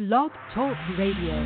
Blog Talk Radio.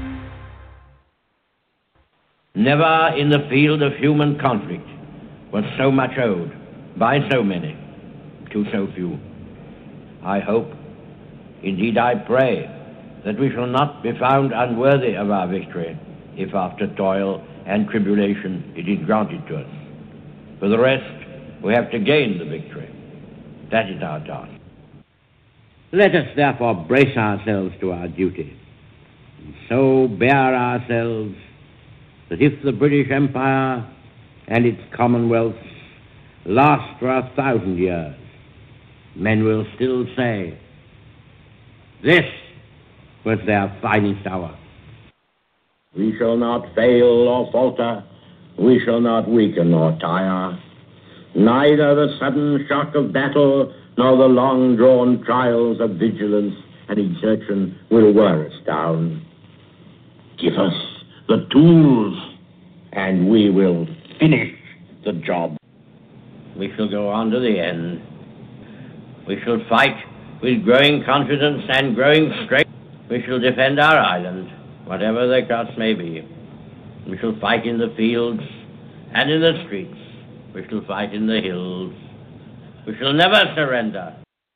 Never in the field of human conflict was so much owed by so many to so few. I hope, indeed I pray, that we shall not be found unworthy of our victory if after toil and tribulation it is granted to us. For the rest, we have to gain the victory. That is our task. Let us therefore brace ourselves to our duty, and so bear ourselves that if the British Empire and its commonwealths last for 1,000 years, men will still say, this was their finest hour. We shall not fail or falter. We shall not weaken or tire. Neither the sudden shock of battle nor the long-drawn trials of vigilance and exertion will wear us down. Give us the tools, and we will finish the job. We shall go on to the end. We shall fight with growing confidence and growing strength. We shall defend our island, whatever the cost may be. We shall fight in the fields and in the streets. We shall fight in the hills. We shall never surrender.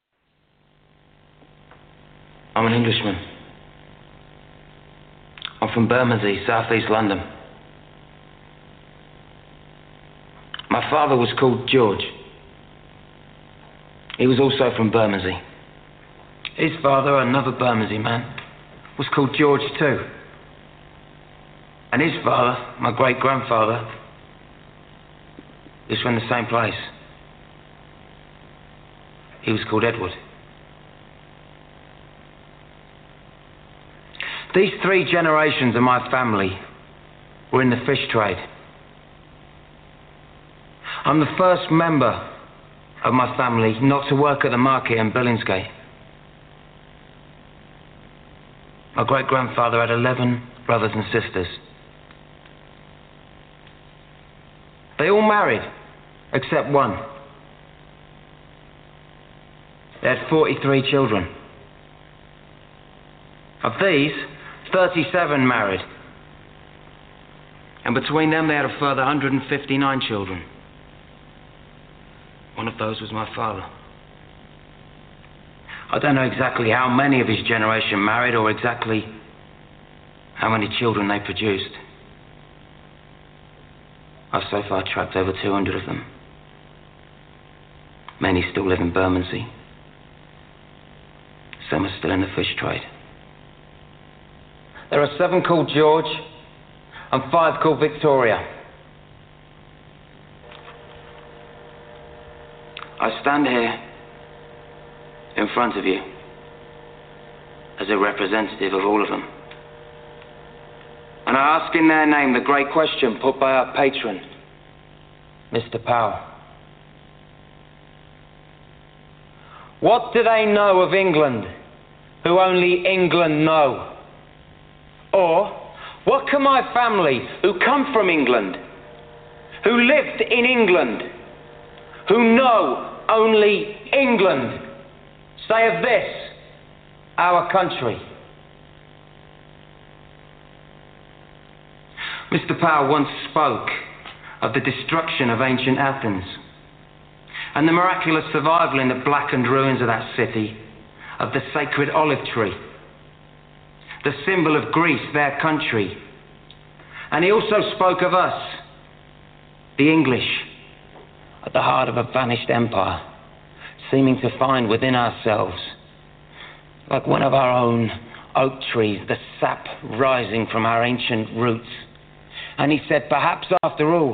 I'm an Englishman. I'm from Bermondsey, southeast London. My father was called George. He was also from Bermondsey. His father, another Bermondsey man, was called George too. And his father, my great-grandfather, is from the same place. He was called Edward. These 3 generations of my family were in the fish trade. I'm the first member of my family not to work at the market in Billingsgate. My great-grandfather had 11 brothers and sisters. They all married, except one. They had 43 children. Of these, 37 married. And between them, they had a further 159 children. One of those was my father. I don't know exactly how many of his generation married or exactly how many children they produced. I've so far tracked over 200 of them. Many still live in Bermondsey. Some are still in the fish trade. There are 7 called George and 5 called Victoria. I stand here in front of you as a representative of all of them. And I ask in their name the great question put by our patron, Mr. Powell. What do they know of England who only England know? Or, what can my family who come from England, who lived in England, who know only England, say of this, our country? Mr. Powell once spoke of the destruction of ancient Athens and the miraculous survival in the blackened ruins of that city of the sacred olive tree, the symbol of Greece, their country. And he also spoke of us, the English, at the heart of a vanished empire, seeming to find within ourselves, like one of our own oak trees, the sap rising from our ancient roots. And he said, perhaps after all,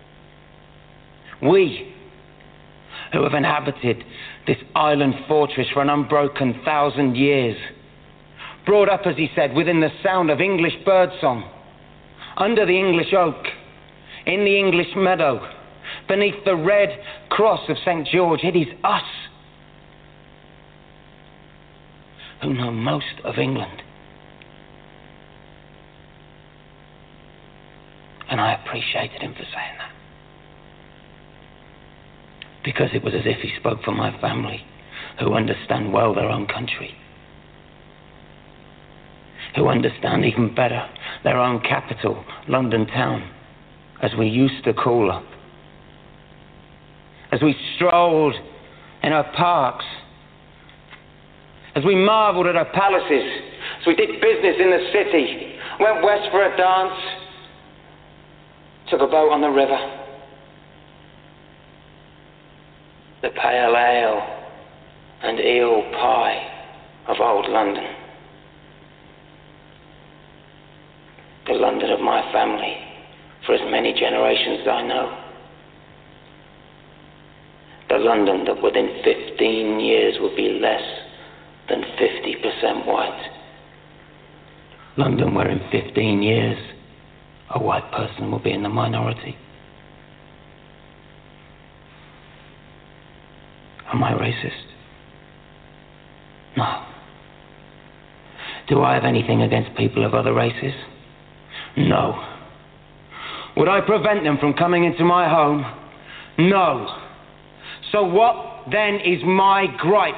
we who have inhabited this island fortress for an unbroken 1,000 years, brought up, as he said, within the sound of English birdsong, under the English oak, in the English meadow, beneath the red cross of St. George, it is us who know most of England. And I appreciated him for saying that, because it was as if he spoke for my family, who understand well their own country. who understand even better their own capital, London town, as we used to call her. As we strolled in her parks, as we marvelled at her palaces, as we did business in the city, went west for a dance, took a boat on the river. The pale ale and eel pie of old London. The London of my family for as many generations as I know. The London that within 15 years will be less than 50% white. London where in 15 years a white person will be in the minority. Am I racist? No. Do I have anything against people of other races? No. Would I prevent them from coming into my home? No. So what then is my gripe?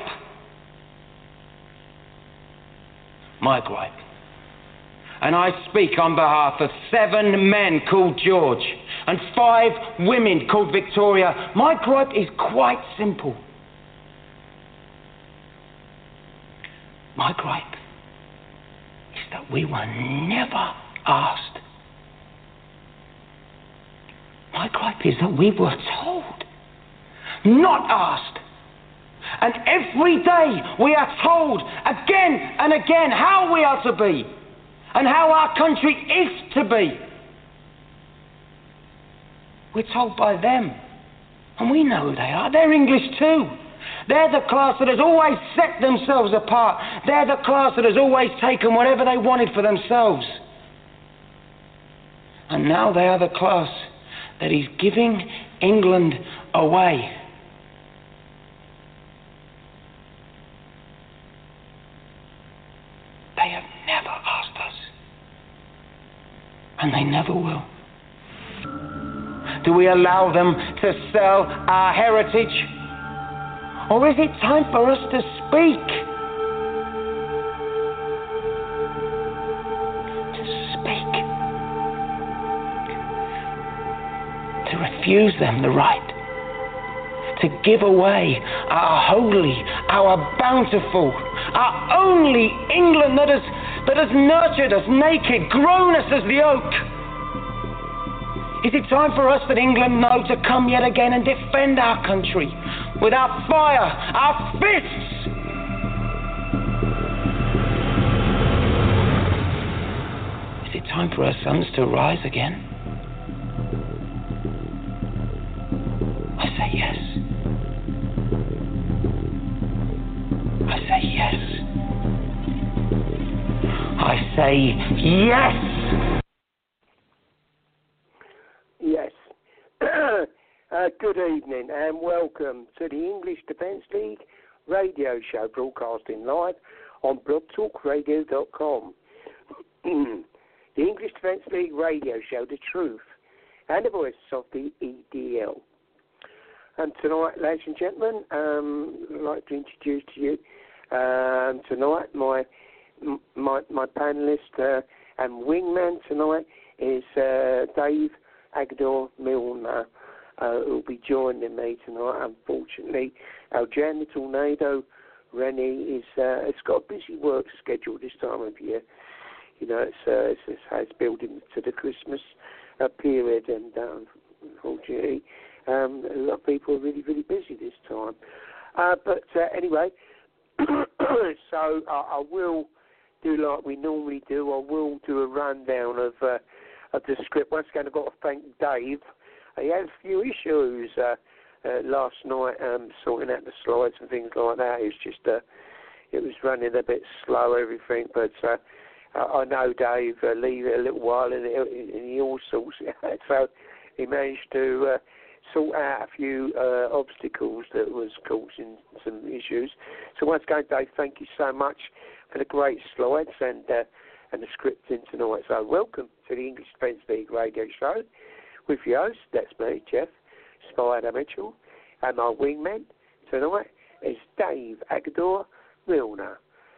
My gripe. And I speak on behalf of 7 men called George and 5 women called Victoria. My gripe is quite simple. My gripe is that we were never asked. My gripe is that we were told, not asked. And every day we are told again and again how we are to be and how our country is to be. We're told by them, and we know who they are. They're English too. They're the class that has always set themselves apart. They're the class that has always taken whatever they wanted for themselves. And now they are the class that is giving England away. They have never asked us. And they never will. Do we allow them to sell our heritage? Or is it time for us to speak? To speak. To refuse them the right to give away our holy, our bountiful, our only England that has nurtured us naked, grown us as the oak. Is it time for us that England know to come yet again and defend our country with our fire, our fists? Is it time for our sons to rise again? I say yes. I say yes. I say yes. Yes. Good evening and welcome to the English Defence League radio show broadcasting live on blogtalkradio.com. The English Defence League radio show, The Truth, and the voice of the EDL. And tonight, ladies and gentlemen, I'd like to introduce to you tonight my panellist and wingman tonight is Dave Agador Milner, who will be joining me tonight. Unfortunately, our Jan the Tornado, Rennie, has got a busy work schedule this time of year. You know, it's building to the Christmas period, and unfortunately, a lot of people are really, really busy this time. But anyway, so I will do like we normally do. I will do a rundown of the script. Once again, I've got to thank Dave. He had a few issues last night, sorting out the slides and things like that. It's just it was running a bit slow, everything. But I know Dave leave it a little while, and he all sorts it out. So he managed to sort out a few obstacles that was causing some issues. So once again, Dave, thank you so much for the great slides and the scripting tonight. So welcome to the English Defence League radio show with your host, that's me, Jeff Spider Mitchell, and my wingman tonight is Dave Agador Milner.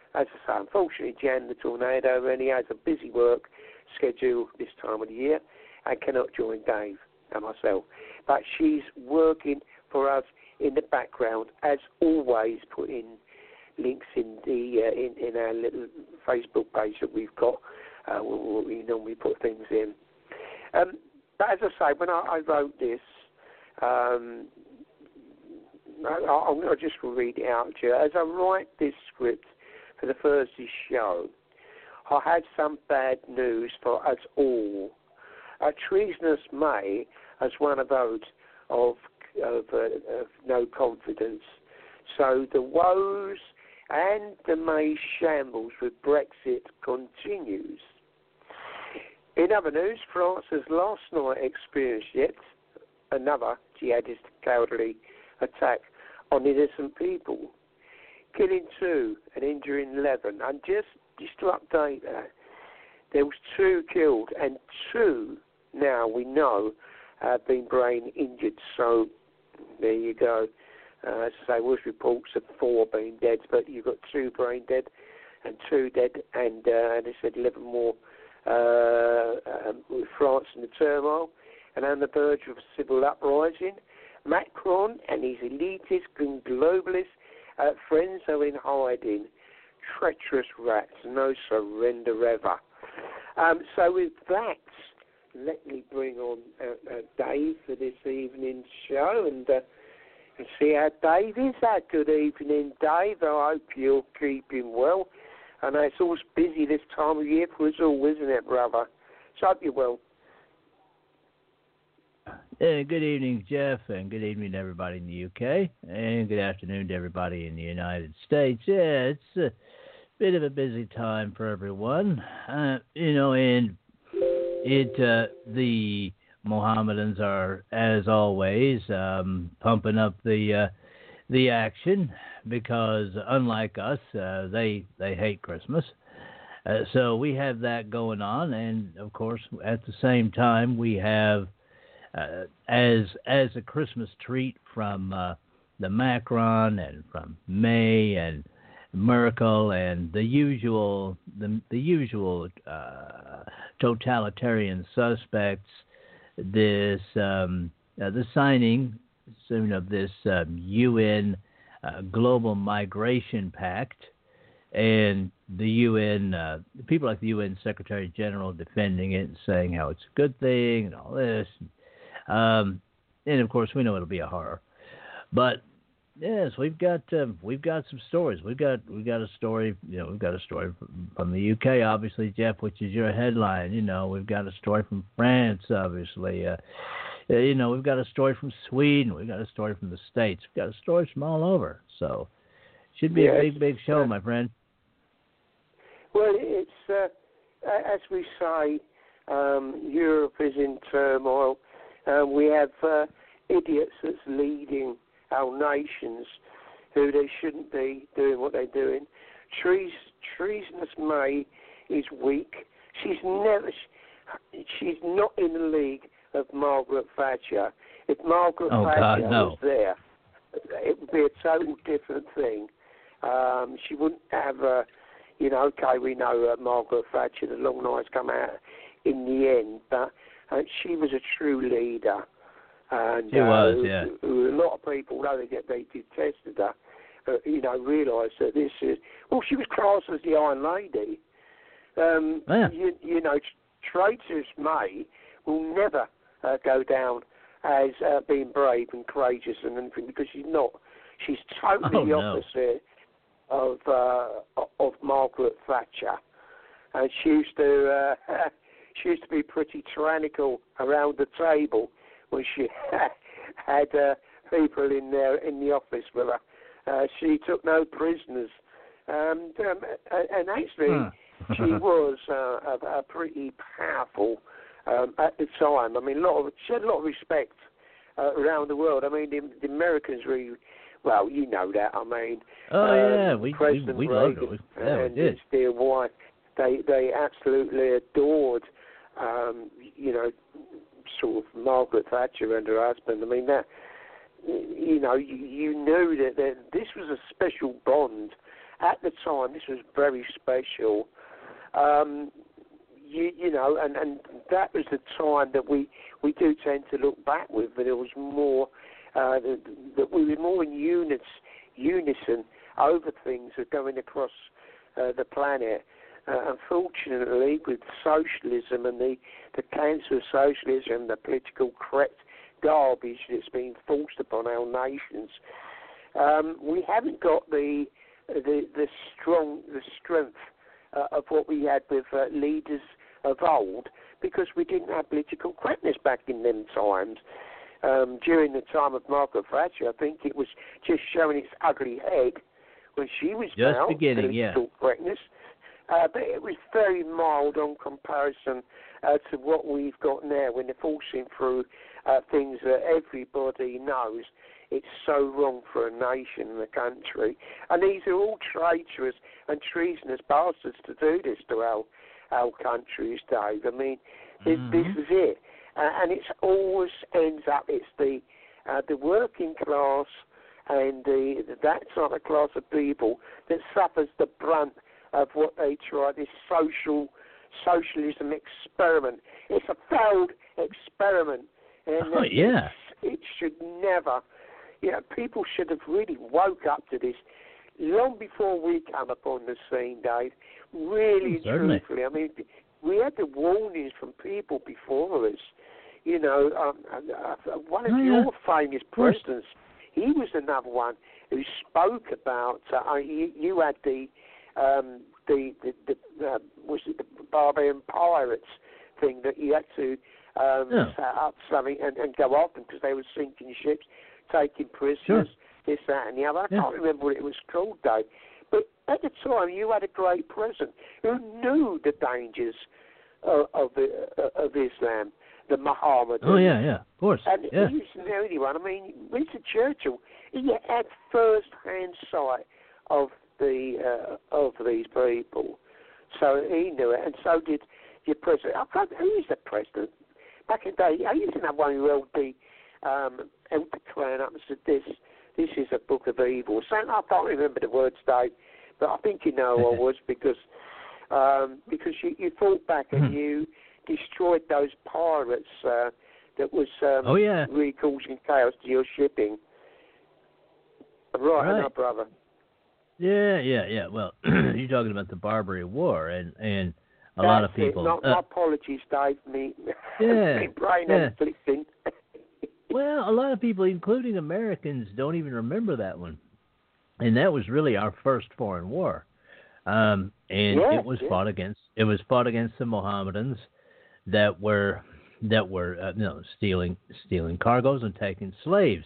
as I say, unfortunately, Jan the Tornado only has a busy work schedule this time of the year and cannot join Dave and myself. But she's working for us in the background, as always, putting links in the in our little Facebook page that we've got. We normally put things in. But as I say, when I wrote this, I'll just read it out to you. As I write this script for the Thursday show, I had some bad news for us all. A treasonous May has won a vote of no confidence. So the woes and the May shambles with Brexit continues. In other news, France has last night experienced yet another jihadist cowardly attack on innocent people, killing 2 and injuring 11. And just to update that, there was 2 killed and 2 now we know have been brain injured. So there you go. As I say, was reports of 4 being dead, but you've got 2 brain dead and 2 dead, and they said 11 more with France in the turmoil and on the verge of a civil uprising. Macron and his elitist and globalist friends are in hiding. Treacherous rats, no surrender ever. So with that, let me bring on Dave for this evening's show and see how Dave is. Good evening, Dave. I hope you're keeping well. I know it's always busy this time of year for us all, isn't it, brother? So I hope you're well. Good evening, Jeff, and good evening to everybody in the UK, and good afternoon to everybody in the United States. Yeah, it's a bit of a busy time for everyone, and the Mohammedans are, as always, pumping up the action because, unlike us, they hate Christmas. So we have that going on, and of course, at the same time, we have as a Christmas treat from the Macron and from May and Merkel and the usual totalitarian suspects. This the signing soon of this UN Global Migration Pact, and the UN people like the UN Secretary General defending it and saying how it's a good thing and all this. And of course, we know it'll be a horror. But yes, we've got some stories. We've got a story. We've got a story from the UK, obviously, Jeff, which is your headline. We've got a story from France, obviously. We've got a story from Sweden. We've got a story from the States. We've got stories from all over. So, should be a big show, my friend. Well, it's as we say, Europe is in turmoil. We have idiots that's leading our nations who they shouldn't be doing what they're doing. Treasonous May is weak. She's not in the league of Margaret Thatcher. If Margaret Thatcher was there, it would be a total different thing. She wouldn't have we know Margaret Thatcher, the long nights come out in the end, but she was a true leader. And, she was, yeah. A lot of people, though they detested her, realised that this is... Well, she was classed as the Iron Lady. Traitors May will never go down as being brave and courageous and anything, because she's not. She's totally the opposite of Margaret Thatcher. And she used to be pretty tyrannical around the table when she had people in the office with her. She took no prisoners, and actually she was a pretty powerful at the time. I mean, she had a lot of respect around the world. I mean, the Americans really, well, you know that. I mean, we President loved Reagan her. And his dear wife, they absolutely adored, sort of Margaret Thatcher and her husband. I mean, that, you knew that this was a special bond, at the time, this was very special. You know, and that was the time that we do tend to look back with, but it was more that we were more in unison over things that going across the planet. Unfortunately, with socialism and the cancer of socialism, the political correct garbage that's been forced upon our nations, we haven't got the strength of what we had with leaders of old, because we didn't have political correctness back in them times. During the time of Margaret Thatcher, I think it was just showing its ugly head when she was just now beginning, political correctness. But it was very mild on comparison to what we've got now when they're forcing through things that everybody knows it's so wrong for a nation and a country. And these are all traitorous and treasonous bastards to do this to our countries, Dave. I mean, this is it. And it always ends up, it's the working class and that sort of class of people that suffers the brunt of what they try, this socialism experiment. It's a failed experiment. And it should never, people should have really woke up to this long before we come upon the scene, Dave. Really, truthfully. I mean, we had the warnings from people before us. One of your famous presidents, he was another one who spoke about, you had the was it the Barbarian Pirates thing that you had to set up something and go off them because they were sinking ships, taking prisoners, this, that, and the other. I can't remember what it was called, Dave. But at the time, you had a great president who knew the dangers of Islam, the Muhammad. Oh, yeah, of course. And he was the only one. I mean, Winston Churchill, he had first-hand sight of these people. So he knew it, and so did your president. Who is the president? Back in the day, I used to have one who held the crown up and said, this is a book of evil. So I can't remember the words, Dave, but I think you know who I was because you fought back and you destroyed those pirates that was really causing chaos to your shipping. Right. Enough, brother. Yeah. Well, you're talking about the Barbary War, and a lot of people. My apologies, Dave. Me brain afflicting. Well, a lot of people, including Americans, don't even remember that one, and that was really our first foreign war, and it was fought against. It was fought against the Mohammedans that were stealing cargoes and taking slaves.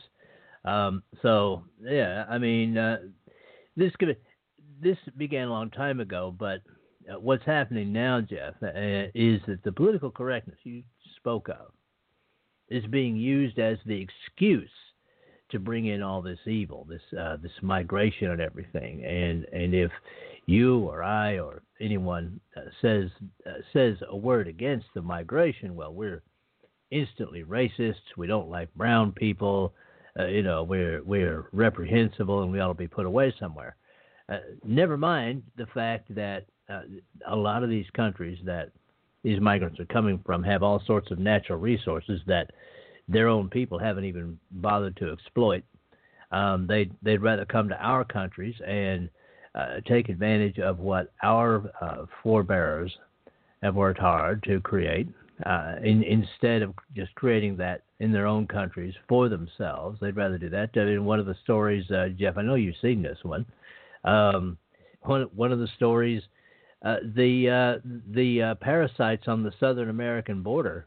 This began a long time ago, but what's happening now, Jeff, is that the political correctness you spoke of is being used as the excuse to bring in all this evil, this migration and everything. And if you or I or anyone says a word against the migration, well, we're instantly racist. We don't like brown people. We're reprehensible and we ought to be put away somewhere. Never mind the fact that a lot of these countries that these migrants are coming from have all sorts of natural resources that their own people haven't even bothered to exploit. They'd rather come to our countries and take advantage of what our forebears have worked hard to create. Instead of just creating that in their own countries for themselves, they'd rather do that. In one of the stories, Jeff, I know you've seen this one. One of the stories, the parasites on the Southern American border,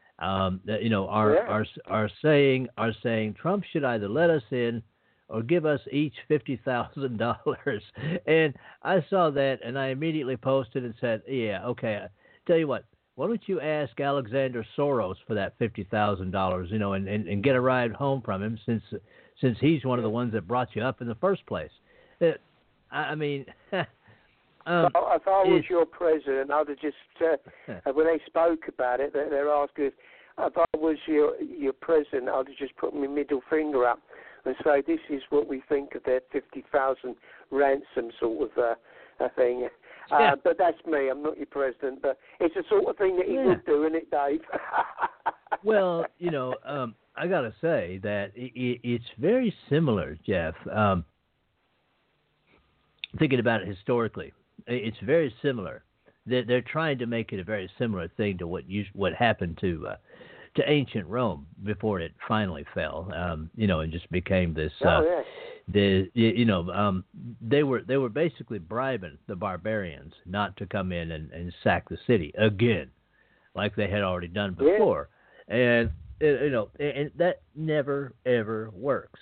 are saying Trump should either let us in or give us each $50,000. And I saw that, and I immediately posted and said, "Yeah, okay. Tell you what. Why don't you ask Alexander Soros for that $50,000, and get a ride home from him since he's one of the ones that brought you up in the first place." I mean, if I was your president, I'd have just when they spoke about it, they're asking if I was your president, I'd have just put my middle finger up and say this is what we think of their 50,000 ransom sort of a thing. But that's me. I'm not your president, but it's the sort of thing that he would do, isn't it, Dave? Well, I got to say that it's very similar, Jeff. Thinking about it historically, it's very similar. They're trying to make it a very similar thing to what happened to ancient Rome before it finally fell, and just became this. They were basically bribing the barbarians not to come in and sack the city again, like they had already done before, and and that never ever works,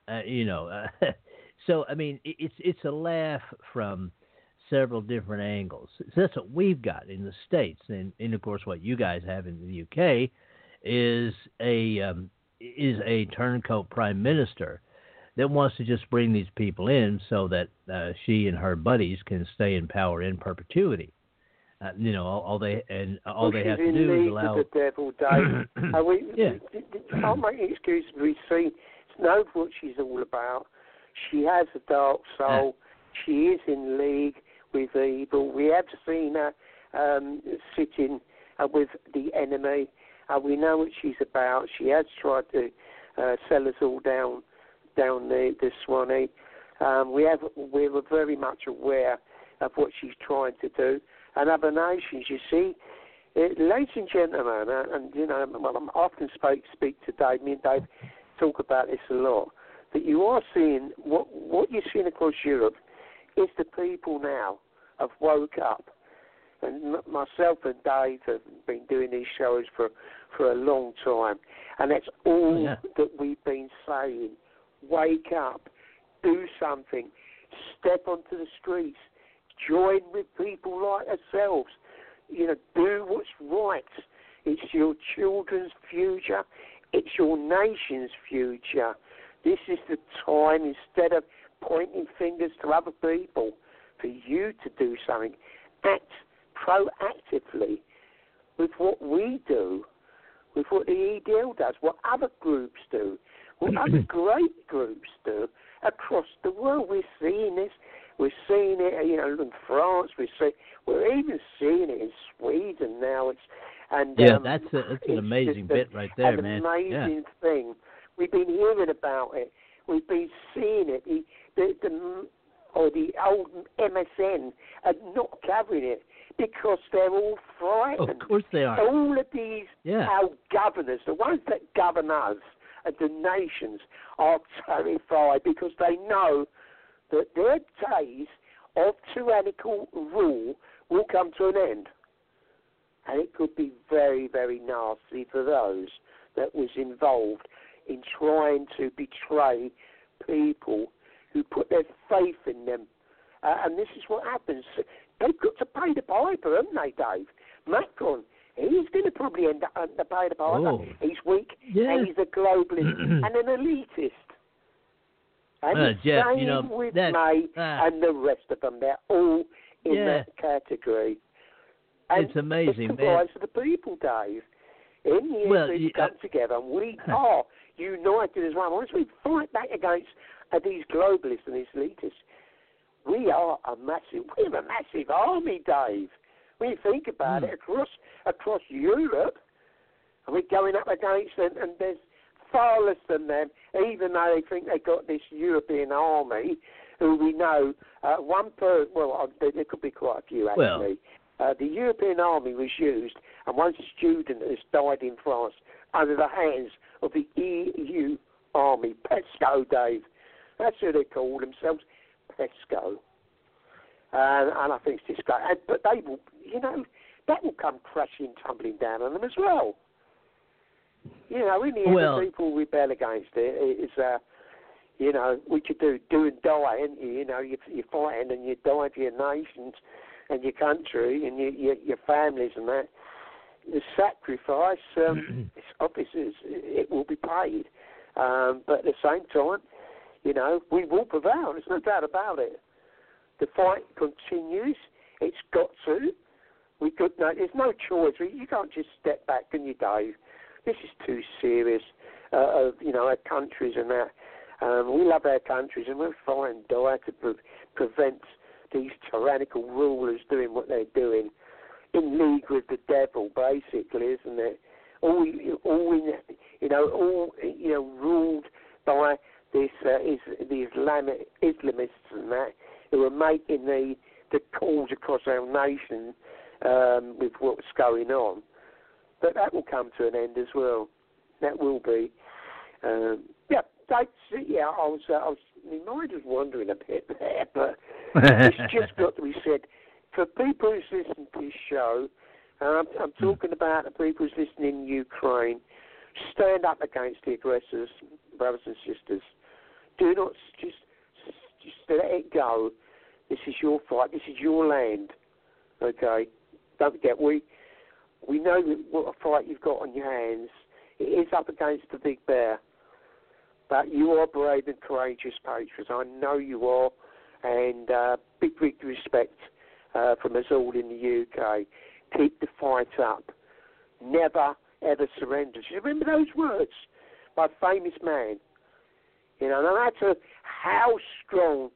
So I mean, it's a laugh from several different angles. So that's what we've got in the States, and of course what you guys have in the UK is a turncoat prime minister that wants to just bring these people in so that she and her buddies can stay in power in perpetuity. All they have to do is allow the devil, Dave. Can't make an excuse. We know what she's all about. She has a dark soul. She is in league with evil. We have seen her sitting with the enemy. We know what she's about. She has tried to sell us all down the Swanee. We're very much aware of what she's trying to do. And other nations, you see, ladies and gentlemen, and I often speak to Dave. Me and Dave talk about this a lot. That you are seeing what you're seeing across Europe is the people now have woke up. And myself and Dave have been doing these shows for a long time, and that's all that we've been saying. Wake up, do something, step onto the streets, join with people like ourselves. Do what's right. It's your children's future. It's your nation's future. This is the time, instead of pointing fingers to other people, for you to do something. Act proactively with what we do, with what the EDL does, what other groups do, what other great groups do across the world. We're seeing this. We're seeing it, in France. We're even seeing it in Sweden now. That's an amazing bit right there, man. An amazing thing. We've been hearing about it. We've been seeing it. The old MSN are not covering it because they're all frightened. Of course they are. All of these, our governors, the ones that govern us, the nations, are terrified because they know that their days of tyrannical rule will come to an end. And it could be very, very nasty for those that was involved in trying to betray people who put their faith in them. And this is what happens. They've got to pay the piper, haven't they, Dave? Macron, he's going to probably end up paying the piper. Oh. He's weak, and he's a globalist and an elitist. And Jeff, with May and the rest of them. They're all in that category. And it's amazing, it's the rise of the people, Dave. In the end, we come together, and we are united as one. Once we fight back against these globalists and these elitists, we're a massive army, Dave. When you think about it, across Europe, and we're going up against them, and there's far less than them, even though they think they've got this European army, who we know, there could be quite a few, actually. The European army was used, and one student has died in France under the hands of the EU army, PESCO, Dave. That's who they call themselves, PESCO. And I think it's disgraceful. But they will, that will come crashing, tumbling down on them as well. In the end, the people rebel against it. It's, we could do and die, and you're fighting and you die for your nations and your country and your families and that. The sacrifice, it's obvious it will be paid. But at the same time, we will prevail. There's no doubt about it. The fight continues. It's got to. There's no choice. You can't just step back, can you, Dave? This is too serious. Our countries and that. We love our countries, and we'll fight and die to prevent these tyrannical rulers doing what they're doing, in league with the devil, basically, isn't it? All ruled by the Islamists and that, who are making the calls across our nation with what's going on. But that will come to an end as well. That will be. I was. My mind was wandering a bit there, but it's just got to be said. For people who's listening to this show, I'm talking about the people who's listening in Ukraine. Stand up against the aggressors, brothers and sisters. Do not just let it go. This is your fight. This is your land. Okay. Don't forget, we know what a fight you've got on your hands. It is up against the big bear. But you are brave and courageous patriots. I know you are. And big respect from us all in the UK. Keep the fight up. Never, ever surrender. Remember those words by a famous man. You know, no matter how strong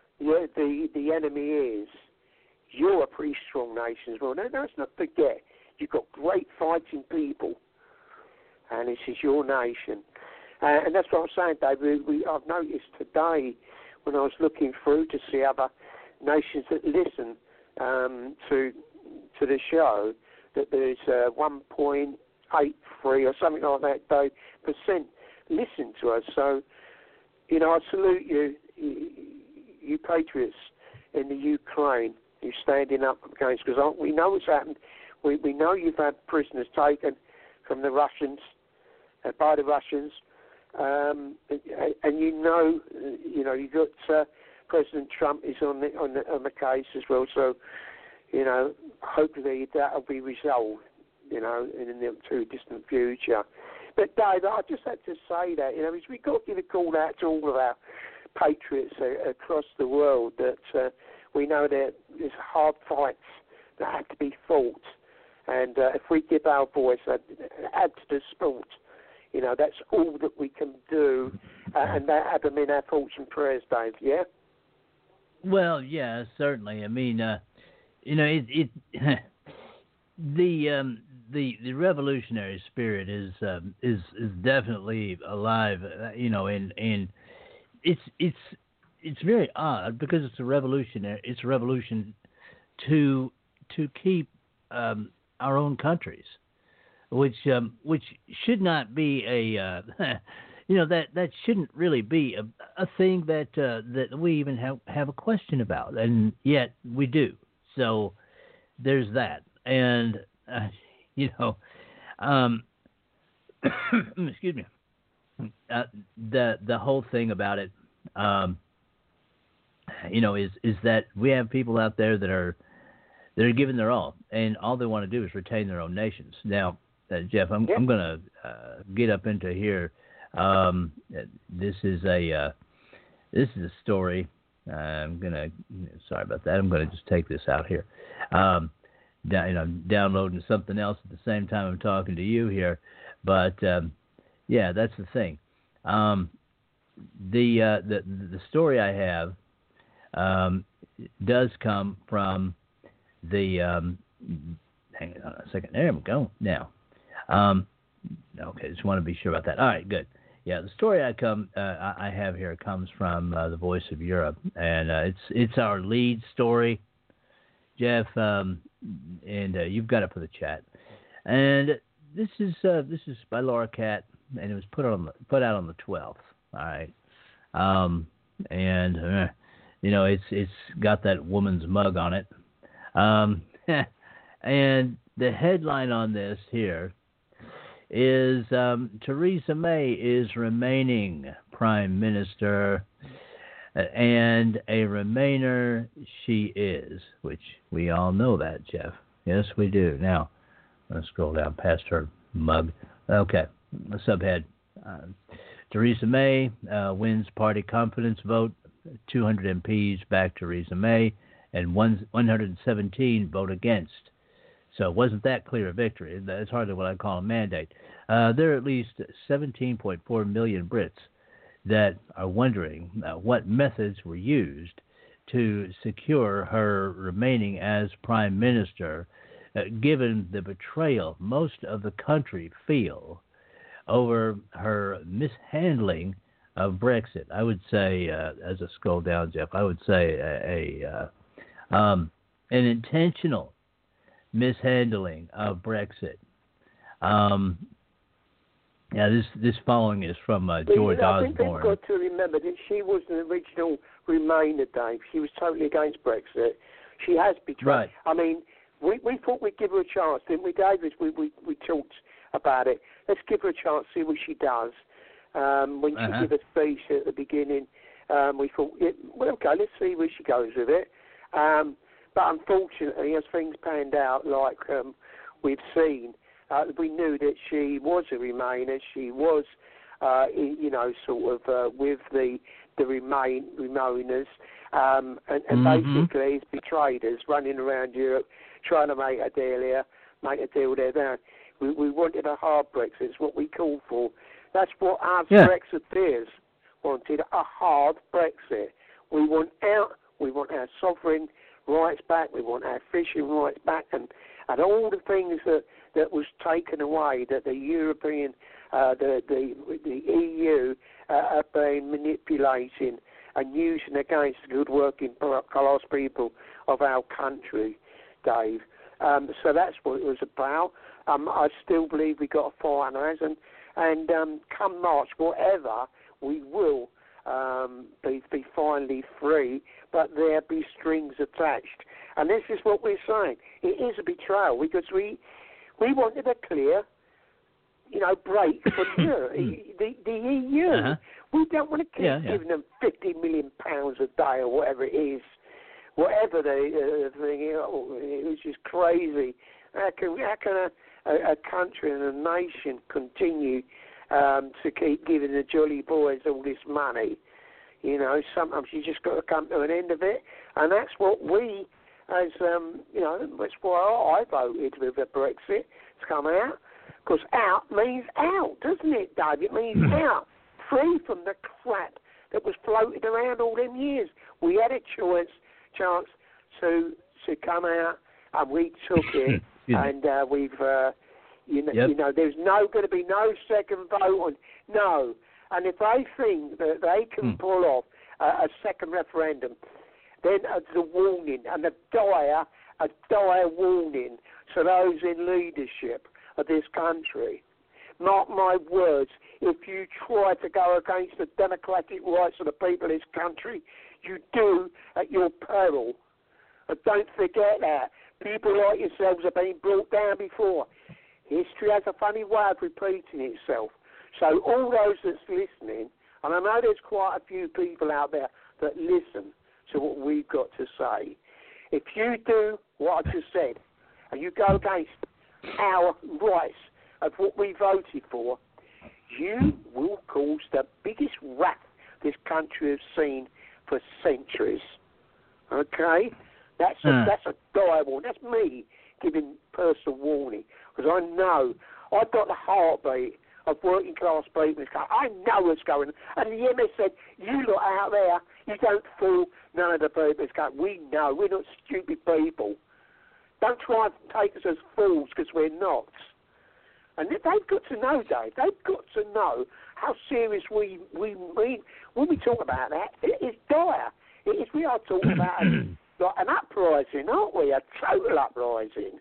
the enemy is, you're a pretty strong nation as well. No, let's not forget, you've got great fighting people, and this is your nation. And that's what I'm saying, Dave. I've noticed today, when I was looking through to see other nations that listen to the show, that there's 1.83 or something like that, Dave, percent listen to us. So, you know, I salute you patriots in the Ukraine, who's standing up against, because we know what's happened. We know you've had prisoners taken from the Russians, by the Russians, and you know you've got President Trump is on the case as well. So, you know, hopefully that'll be resolved, you know, in the not too distant future. But Dave, I just had to say that, you know, we've got to give a call out to all of our patriots across the world that we know that there's hard fights that have to be fought, and if we give our voice, add to the sport, you know, that's all that we can do, and that have them in our thoughts and prayers, Dave. Yeah. Well, yeah, certainly. I mean, you know, the revolutionary spirit is definitely alive. You know, and it's very odd because it's a revolutionary. It's a revolution to keep our own countries, which should not be a you know, that shouldn't really be a thing that we even have a question about, and yet we do. So there's that, and you know, excuse me, the whole thing about it, you know, is that we have people out there that are giving their all, and all they want to do is retain their own nations. Now, Jeff, I'm going to get up into here. This is a story. Sorry about that. I'm gonna just take this out here. I'm downloading something else at the same time I'm talking to you here, but yeah, that's the thing. The story I have does come from the. Hang on a second. There we go. Now, okay, just want to be sure about that. All right, good. Yeah, the story I have here comes from the Voice of Europe, and it's our lead story, Jeff, and you've got it for the chat. And this is by Laura Catt, and it was put out on the 12th. All right, and you know, it's got that woman's mug on it, and the headline on this here is Theresa May is remaining Prime Minister, and a Remainer she is, which we all know that, Jeff. Yes, we do. Now, let's scroll down past her mug. Okay, subhead. Theresa May wins party confidence vote. 200 MPs back Theresa May, and 117 vote against. So it wasn't that clear a victory. That's hardly what I call a mandate. There are at least 17.4 million Brits that are wondering what methods were used to secure her remaining as Prime Minister, given the betrayal most of the country feel over her mishandling of Brexit. I would say, as I scroll down, Jeff, I would say an intentional mishandling of Brexit. This following is from George Osborne. I think we've got to remember that she was an original Remainer, Dave. She was totally against Brexit. She has betrayed. Right. I mean, we thought we'd give her a chance, didn't we, David? We talked about it. Let's give her a chance, see what she does. When she gave a speech at the beginning, we thought, well, okay, let's see where she goes with it. But unfortunately, as things panned out, like we've seen, we knew that she was a Remainer. She was, with the Remainers, and basically it's betrayed us, running around Europe, trying to make a deal here, make a deal there. We wanted a hard Brexit. It's what we called for. That's what our Brexiteers wanted, a hard Brexit. We want out. We want our sovereign rights back. We want our fishing rights back, and all the things that was taken away, that the European, the EU have been manipulating and using against the good working class people of our country, Dave. So that's what it was about. I still believe we got a fight on our hands, and come March, whatever, we will be finally free, but there be strings attached. And this is what we're saying. It is a betrayal because we wanted a clear, break from the EU. Uh-huh. We don't want to keep giving them £50 million a day or whatever it is. Whatever the thing is, it was just crazy. How can a country and a nation continue to keep giving the jolly boys all this money? Sometimes you just got to come to an end of it, and that's what we, as that's why I voted with the Brexit to come out, because out means out, doesn't it, Dave? It means out, free from the crap that was floating around all them years. We had a chance to come out, and we took it, and we've, there's going to be no second vote on, no. And if they think that they can pull off a second referendum, then it's a warning, and a dire warning to those in leadership of this country. Mark my words, if you try to go against the democratic rights of the people of this country, you do at your peril. But don't forget that. People like yourselves have been brought down before. History has a funny way of repeating itself. So all those that's listening, and I know there's quite a few people out there that listen to what we've got to say, if you do what I just said, and you go against our rights of what we voted for, you will cause the biggest wrath this country has seen for centuries. Okay? That's a dire warning. That's me giving personal warning, because I know I've got the heartbeat of working class people. I know what's going on. And the MS said, you lot out there, you don't fool none of the people. We know, we're not stupid people. Don't try and take us as fools, because we're not. And they've got to know, Dave, they've got to know how serious we mean. When we talk about that, it is dire. We are talking about like an uprising, aren't we? A total uprising.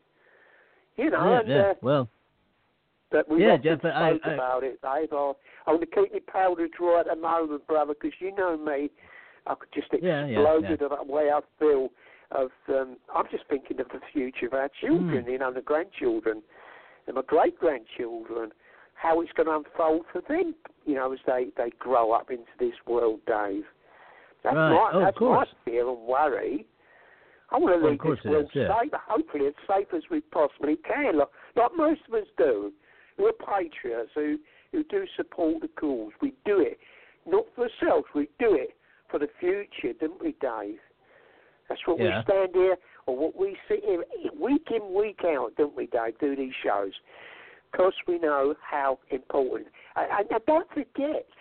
But we Jeff, spoke about it, Dave. I want to keep my powder dry at the moment, brother, because you know me. I could just explode the way I feel. I'm just thinking of the future of our children, the grandchildren, and my great-grandchildren, how it's going to unfold for them, as they grow up into this world, Dave. That's my fear and worry. I want to leave this world safe, hopefully as safe as we possibly can, like most of us do. We're patriots who do support the cause. We do it not for ourselves. We do it for the future, don't we, Dave? That's what we stand here, or what we sit here week in, week out, don't we, Dave, do these shows. Because we know how important. And don't forget,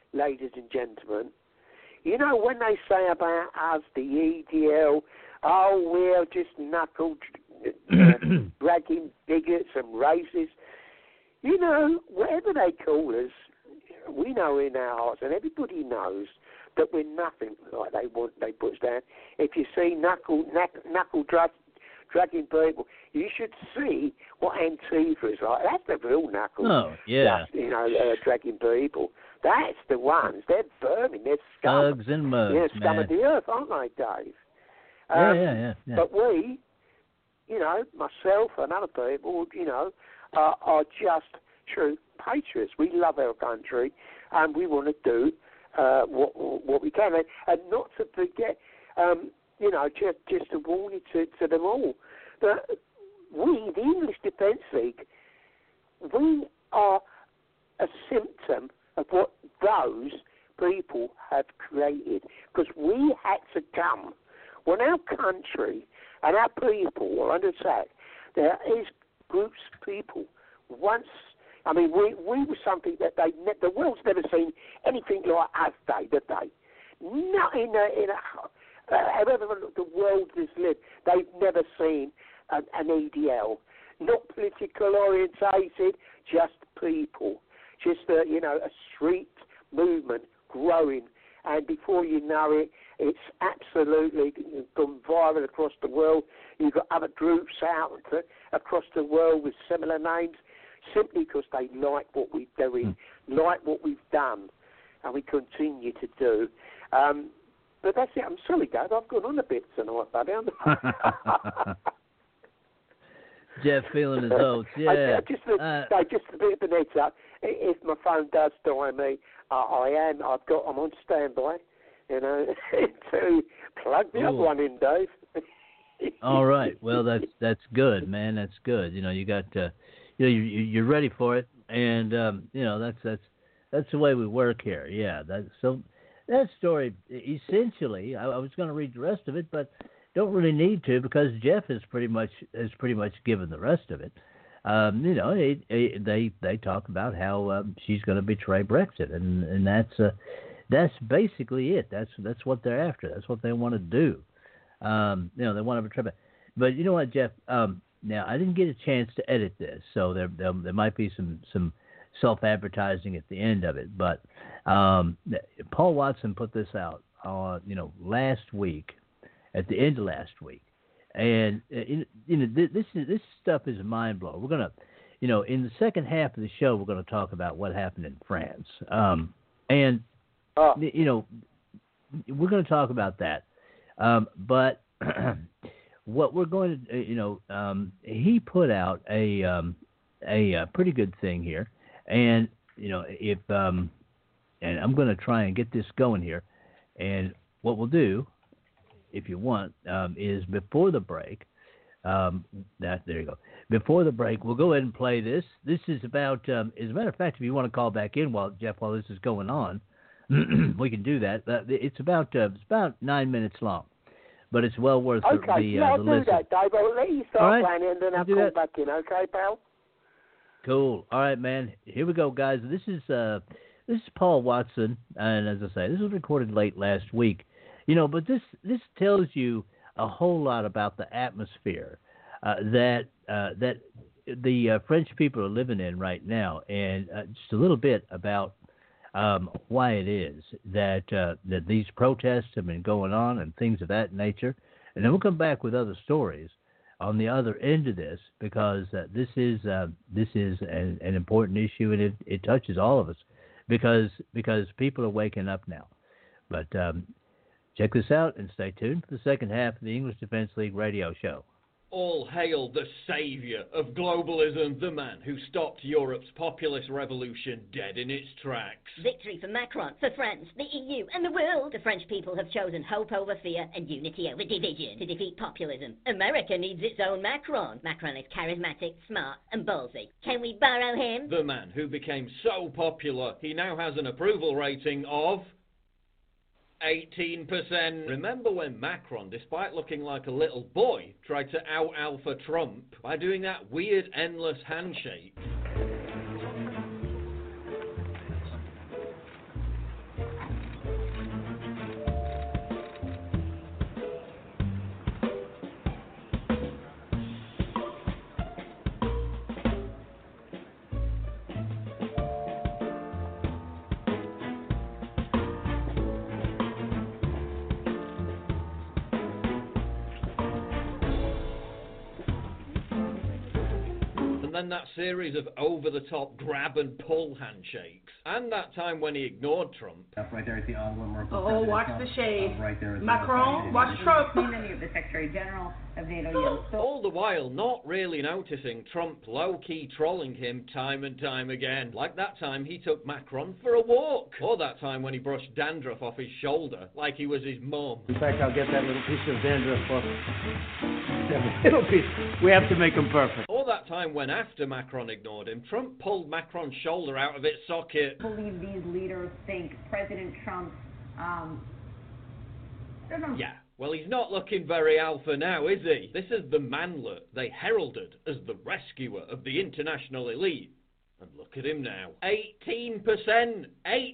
ladies and gentlemen, you know, when they say about us, the EDL, oh, we're just knuckle dragging bigots and racists. You know, whatever they call us, we know in our hearts, and everybody knows that we're nothing like they put us down. If you see knuckle dragging people, you should see what Antifa is like. That's the real knuckle. Oh, yeah. Dragging people. That's the ones. They're vermin. They're scum. Thugs and mugs, scum of the earth, aren't they, Dave? Yeah. But we, you know, myself and other people, you know, are just true patriots. We love our country, and we want to do what we can, and not to forget, you know, just to warn you to them all that we, the English Defence League, we are a symptom of what those people have created, because we had to come when our country and our people were under attack. There is groups of people once. I mean, we were something that the world's never seen anything like us, did they? Not in however the world has lived, they've never seen an EDL. Not political orientated, just people. Just a street movement growing, and before you know it, it's absolutely gone viral across the world. You've got other groups out across the world with similar names, simply because they like what we're doing, like what we've done, and we continue to do. But that's it. I'm sorry, Dad. I've gone on a bit tonight, buddy. Jeff feeling his oats. Yeah. Just a bit of an heads up. If my phone does die on me, I'm on standby. You know, to plug the other one in, Dave. All right. Well, that's good, man. That's good. You know, you got you're ready for it, and you know that's the way we work here. Yeah. That story essentially, I was going to read the rest of it, but don't really need to, because Jeff has pretty much given the rest of it. You know, they talk about how she's going to betray Brexit, and that's basically it. That's what they're after. That's what they want to do. You know, they want to betray. But you know what, Jeff? Now I didn't get a chance to edit this, so there might be some self-advertising at the end of it. But Paul Watson put this out, last week, at the end of last week. And this stuff is mind blowing. We're gonna, in the second half of the show, we're gonna talk about what happened in France, and we're gonna talk about that. But what we're going to, he put out a pretty good thing here, and if and I'm gonna try and get this going here, and what we'll do, if you want, is before the break. There you go. Before the break, we'll go ahead and play this. This is about, as a matter of fact, if you want to call back in while this is going on, we can do that. It's about 9 minutes long, but it's well worth the listen. Okay, I'll do that, Dave. I'll let you start planning, and then I'll call back in. Okay, pal? Cool. All right, man. Here we go, guys. This is Paul Watson, and as I say, this was recorded late last week. But this tells you a whole lot about the atmosphere that the French people are living in right now, and just a little bit about why it is that these protests have been going on and things of that nature. And then we'll come back with other stories on the other end of this, because this is an important issue, and it touches all of us because people are waking up now. But check this out and stay tuned for the second half of the English Defence League radio show. All hail the saviour of globalism, the man who stopped Europe's populist revolution dead in its tracks. Victory for Macron, for France, the EU and the world. The French people have chosen hope over fear and unity over division to defeat populism. America needs its own Macron. Macron is charismatic, smart and ballsy. Can we borrow him? The man who became so popular he now has an approval rating of 18%. Remember when Macron, despite looking like a little boy, tried to out-alpha Trump by doing that weird endless handshake? then that series of over-the-top grab and pull handshakes, and that time when he ignored Trump. Right there is the Angela Merkel. Oh, watch Trump. the shade. Right there is Macron, watch Trump. The Secretary General of NATO. All the while not really noticing Trump low-key trolling him time and time again. Like that time he took Macron for a walk. Or that time when he brushed dandruff off his shoulder like he was his mum. In fact, I'll get that little piece of dandruff off. That little piece. We have to make him perfect. Or that time when after Macron ignored him, Trump pulled Macron's shoulder out of its socket. I believe these leaders think President Trump, I don't know. Yeah. Well, he's not looking very alpha now, is he? This is the manlet they heralded as the rescuer of the international elite. And look at him now. 18%!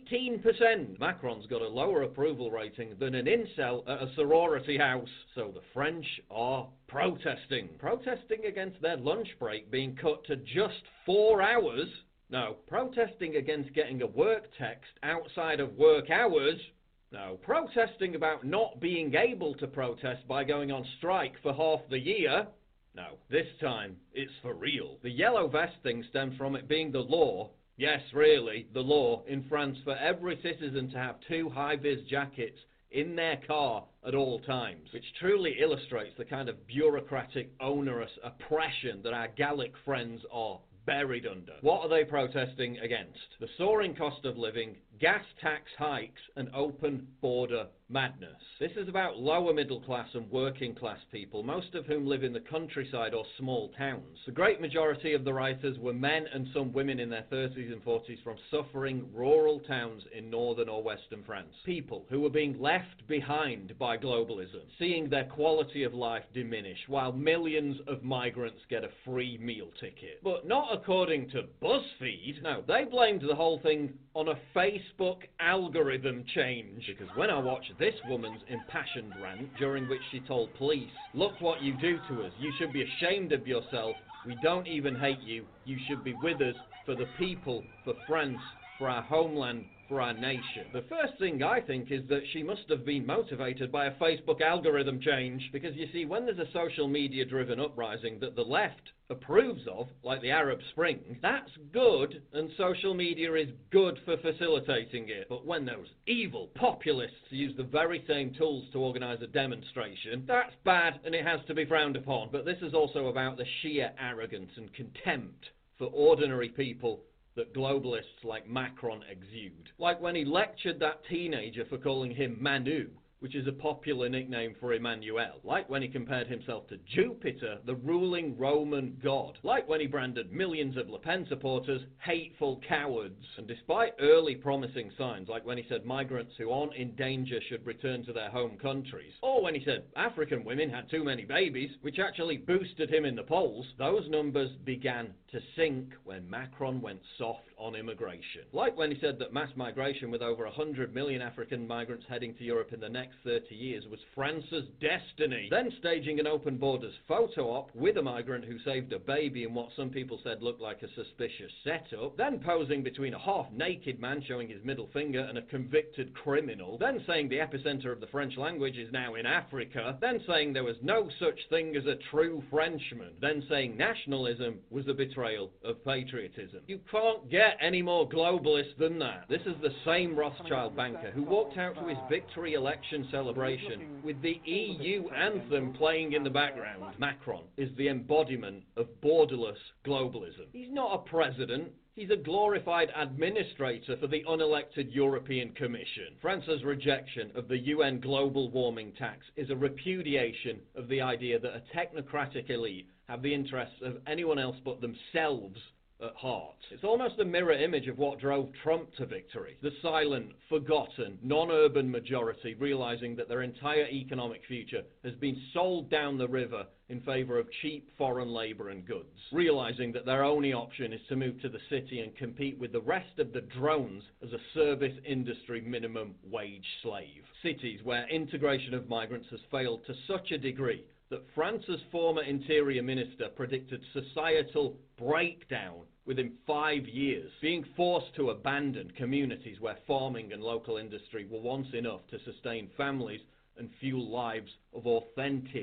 18%! Macron's got a lower approval rating than an incel at a sorority house. So the French are protesting. Protesting against their lunch break being cut to just 4 hours. No, protesting against getting a work text outside of work hours. No, protesting about not being able to protest by going on strike for half the year. No, this time, it's for real. The yellow vest thing stems from it being the law. Yes, really, the law in France for every citizen to have 2 high-vis jackets in their car at all times, which truly illustrates the kind of bureaucratic, onerous oppression that our Gallic friends are buried under. What are they protesting against? The soaring cost of living, gas tax hikes, and open border madness. This is about lower middle class and working class people, most of whom live in the countryside or small towns. The great majority of the writers were men and some women in their 30s and 40s from suffering rural towns in northern or western France. People who were being left behind by globalism, seeing their quality of life diminish while millions of migrants get a free meal ticket. But not according to BuzzFeed. No, they blamed the whole thing on a Facebook algorithm change. Because when I watched this woman's impassioned rant, during which she told police, "Look what you do to us. You should be ashamed of yourself. We don't even hate you. You should be with us for the people, for France, for our homeland, for our nation." The first thing I think is that she must have been motivated by a Facebook algorithm change, because you see, when there's a social media driven uprising that the left approves of, like the Arab Spring, that's good, and social media is good for facilitating it. But when those evil populists use the very same tools to organise a demonstration, that's bad and it has to be frowned upon. But this is also about the sheer arrogance and contempt for ordinary people that globalists like Macron exude. Like when he lectured that teenager for calling him Manu, which is a popular nickname for Emmanuel. Like when he compared himself to Jupiter, the ruling Roman god. Like when he branded millions of Le Pen supporters hateful cowards. And despite early promising signs, like when he said migrants who aren't in danger should return to their home countries, or when he said African women had too many babies, which actually boosted him in the polls, those numbers began to sink when Macron went soft on immigration. Like when he said that mass migration with over 100 million African migrants heading to Europe in the next 30 years was France's destiny. Then staging an open borders photo op with a migrant who saved a baby in what some people said looked like a suspicious setup. Then posing between a half-naked man showing his middle finger and a convicted criminal. Then saying the epicenter of the French language is now in Africa. Then saying there was no such thing as a true Frenchman. Then saying nationalism was a betrayal of patriotism. You can't get any more globalist than that. This is the same Rothschild banker who walked out to his victory election celebration with the EU anthem playing in the background. Macron is the embodiment of borderless globalism. He's not a president. He's a glorified administrator for the unelected European Commission. France's rejection of the UN global warming tax is a repudiation of the idea that a technocratic elite have the interests of anyone else but themselves at heart. It's almost a mirror image of what drove Trump to victory. The silent, forgotten, non-urban majority realizing that their entire economic future has been sold down the river in favor of cheap foreign labor and goods. Realizing that their only option is to move to the city and compete with the rest of the drones as a service industry minimum wage slave. Cities where integration of migrants has failed to such a degree that France's former interior minister predicted societal breakdown within 5 years, being forced to abandon communities where farming and local industry were once enough to sustain families and fuel lives of authentic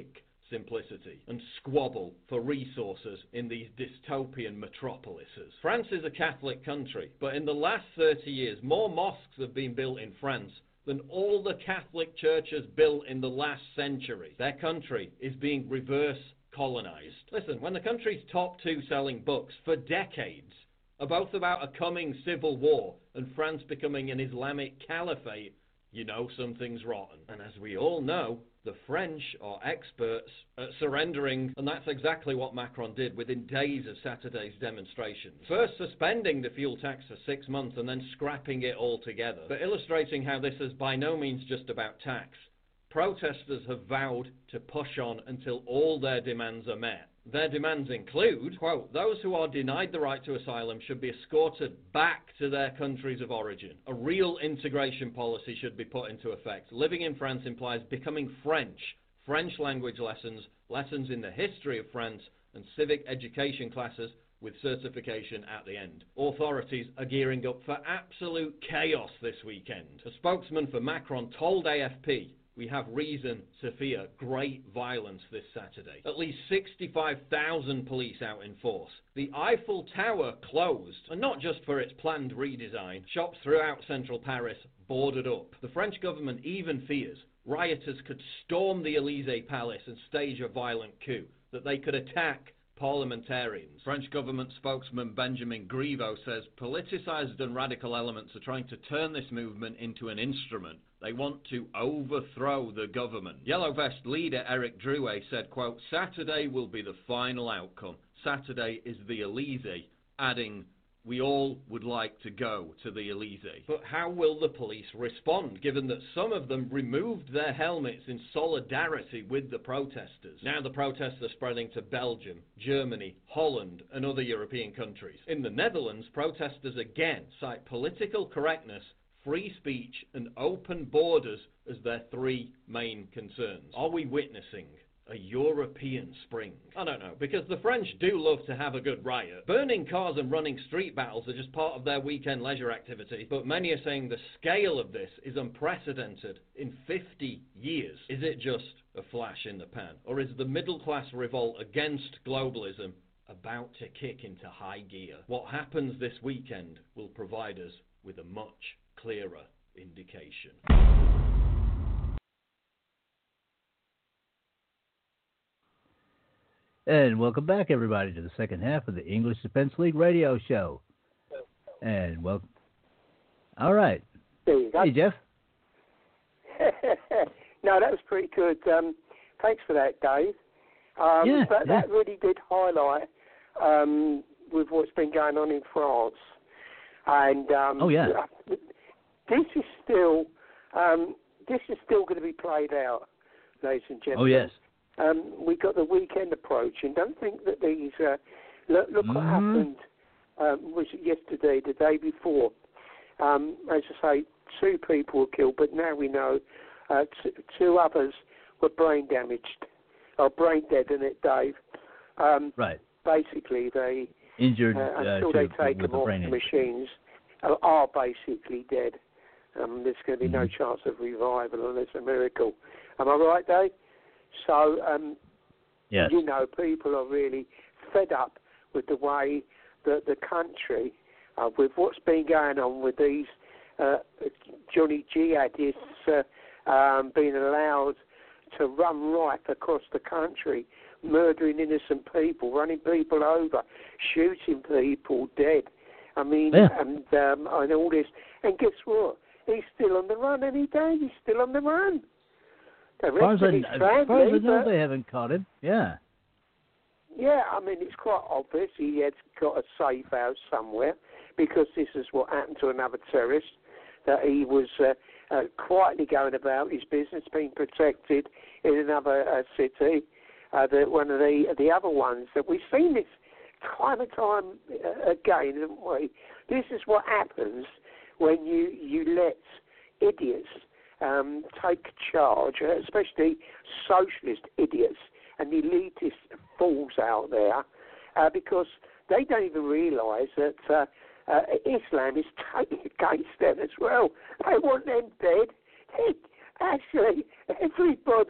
simplicity and squabble for resources in these dystopian metropolises. France is a Catholic country, but in the last 30 years, more mosques have been built in France than all the Catholic churches built in the last century. Their country is being reverse colonized. Listen, when the country's top 2 selling books for decades are both about a coming civil war and France becoming an Islamic caliphate, you know something's rotten. And as we all know, the French are experts at surrendering, and that's exactly what Macron did within days of Saturday's demonstrations. First suspending the fuel tax for 6 months and then scrapping it altogether. But illustrating how this is by no means just about tax, protesters have vowed to push on until all their demands are met. Their demands include, quote, those who are denied the right to asylum should be escorted back to their countries of origin. A real integration policy should be put into effect. Living in France implies becoming French. French language lessons, lessons in the history of France, and civic education classes with certification at the end. Authorities are gearing up for absolute chaos this weekend. A spokesman for Macron told AFP, we have reason to fear great violence this Saturday. At least 65,000 police out in force. The Eiffel Tower closed, and not just for its planned redesign. Shops throughout central Paris boarded up. The French government even fears rioters could storm the Élysée Palace and stage a violent coup, that they could attack parliamentarians. French government spokesman Benjamin Griveaux says politicized and radical elements are trying to turn this movement into an instrument. They want to overthrow the government. Yellow Vest leader Eric Drouet said, quote, Saturday will be the final outcome. Saturday is the Élysée, adding, we all would like to go to the Élysée. But how will the police respond, given that some of them removed their helmets in solidarity with the protesters? Now the protests are spreading to Belgium, Germany, Holland, and other European countries. In the Netherlands, protesters again cite political correctness, free speech, and open borders as their 3 main concerns. Are we witnessing a European spring? I don't know, because the French do love to have a good riot. Burning cars and running street battles are just part of their weekend leisure activity, but many are saying the scale of this is unprecedented in 50 years. Is it just a flash in the pan? Or is the middle class revolt against globalism about to kick into high gear? What happens this weekend will provide us with a much clearer indication. And welcome back, everybody, to the second half of the English Defense League radio show. And welcome. All right. There you go. Hey, Jeff. No, that was pretty good. Thanks for that, Dave. That really did highlight with what's been going on in France. And this is still going to be played out, ladies and gentlemen. Oh yes. We got the weekend approaching. Don't think that these. Look what happened. Was it yesterday, the day before? As I say, 2 people were killed, but now we know 2 others were brain damaged or brain dead, isn't it, Dave? Right. Basically, they injured until they take them off the machines, are basically dead. There's going to be no chance of revival unless a miracle. Am I right, Dave? So, yes. You know, people are really fed up with the way that the country, with what's been going on with these Johnny jihadists being allowed to run right across the country, murdering innocent people, running people over, shooting people dead. I mean, and all this. And guess what? He's still on the run any day. He's still on the run. As far as I know, they haven't caught him. Yeah. Yeah, I mean, it's quite obvious he has got a safe house somewhere, because this is what happened to another terrorist, that he was quietly going about his business, being protected in another city. One of the other ones that we've seen this time and time again, haven't we? This is what happens when you let idiots take charge, especially socialist idiots and elitist fools out there, because they don't even realise that Islam is totally against them as well. They want them dead. Actually, everybody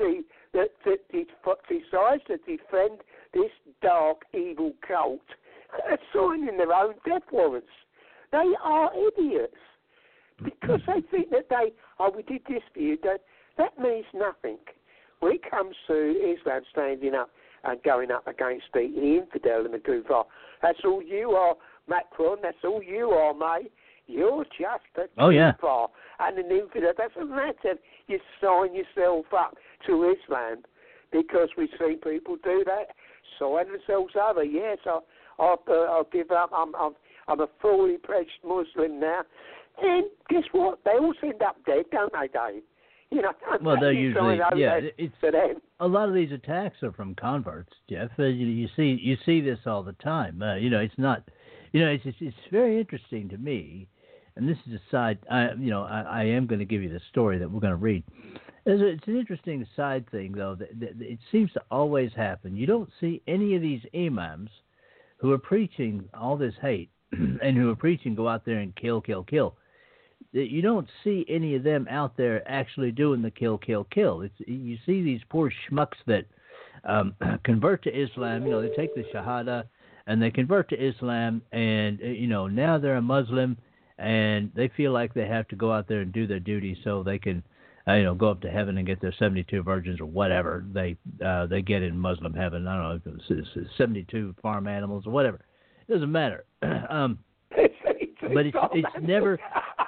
that decides to defend this dark, evil cult are signing their own death warrants. They are idiots because they think that we did this for you. That means nothing. When it comes to Islam standing up and going up against the infidel and the kuffar, that's all you are, Macron. That's all you are, mate. You're just a kuffar and an infidel. Doesn't matter. You sign yourself up to Islam because we see people do that. Sign themselves over. Yes, I'll give up. I'm a fully pledged Muslim now. And guess what? They all end up dead, don't they, Dave? You know, well, they're usually, it's a lot of these attacks are from converts, Jeff. You see this all the time. It's not, it's very interesting to me, and this is a side. I am going to give you the story that we're going to read. It's an interesting side thing, though. That it seems to always happen. You don't see any of these imams who are preaching all this hate and who are preaching go out there and kill, kill, kill. You don't see any of them out there actually doing the kill, kill, kill. You see these poor schmucks that convert to Islam. They take the Shahada and they convert to Islam, and now they're a Muslim, and they feel like they have to go out there and do their duty so they can, go up to heaven and get their 72 virgins or whatever they get in Muslim heaven. I don't know, 72 farm animals or whatever. It doesn't matter. But it's never.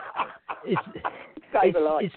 It's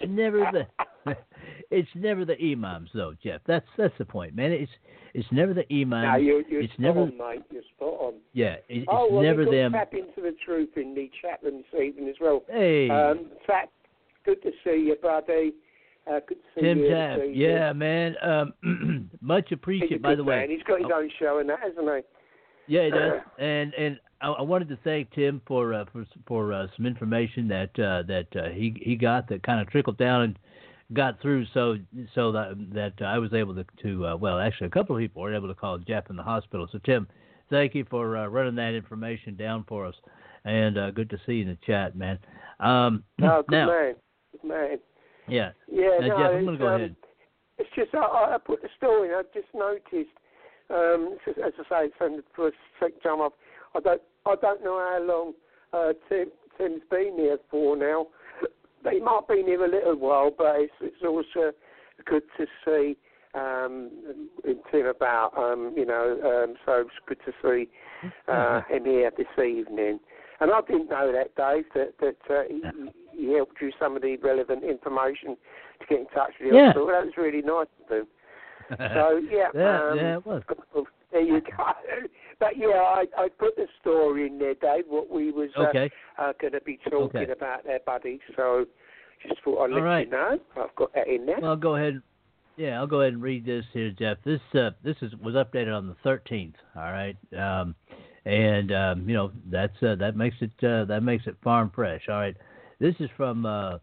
never the imams, though, Jeff. That's the point, man. It's never the imams. No, you're it's spot never, on, mate. You're spot on. Yeah, it's never them. Tap into the truth in the chat room this evening as well. Hey, Fat, good to see you, buddy. Good to see Tim you. Tab, yeah, man. Much appreciated, by the way. Man. He's got his own show and that, hasn't he? Yeah, he does. And I wanted to thank Tim for some information that he got that kind of trickled down and got through, so that I was able to well, actually, a couple of people were able to call Jeff in the hospital. So Tim, thank you for running that information down for us, and good to see you in the chat, man. Good man. Yeah. Yeah. Now, Jeff, I'm going to go ahead. It's just I put the story. I just noticed. As I say, for a second time, I don't know how long Tim's been here for now. He might have been here a little while, but it's also good to see Tim about. So it's good to see him here this evening. And I didn't know that, Dave, that he helped you some of the relevant information to get in touch with you. Yeah. So that was really nice of him. So, yeah, it was. There you go. But, I put the story in there, Dave, what we was going to be talking about there, buddy. So just thought I'd let you know. I've got that in there. Well, I'll go ahead. Yeah, I'll go ahead and read this here, Jeff. This was updated on the 13th. All right, and that makes it farm fresh. All right, this is from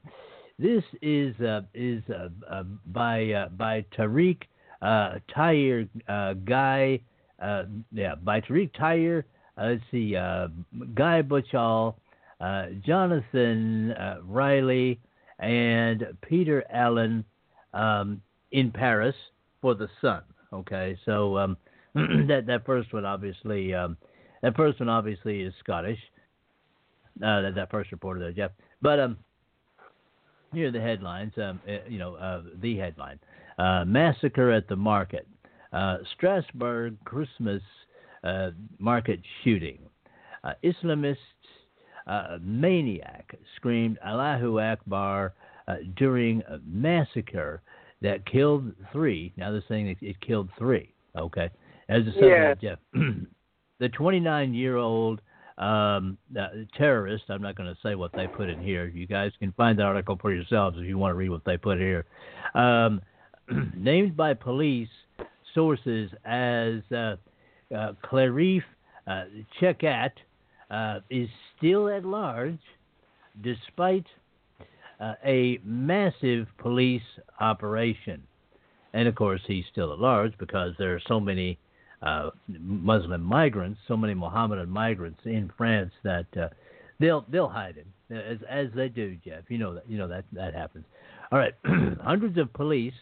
by Tariq Tayyar Guy. By Tariq Tayyar. Let's see, Guy Butchall, Jonathan Riley, and Peter Allen in Paris for the Sun. Okay, so that first one obviously is Scottish. That first reporter there, Jeff. But here are the headlines. The headline: Massacre at the Market. Strasbourg Christmas market shooting. Islamist maniac screamed Allahu Akbar during a massacre that killed 3. Now they're saying it killed 3. Okay. As a subject, Jeff. The 29-year-old terrorist, I'm not going to say what they put in here. You guys can find the article for yourselves if you want to read what they put here. Named by police sources as Clarif Chekat is still at large despite a massive police operation. And, of course, he's still at large because there are so many Muslim migrants, so many Mohammedan migrants in France that they'll hide him, as they do, Jeff. You know that happens. All right. Hundreds of police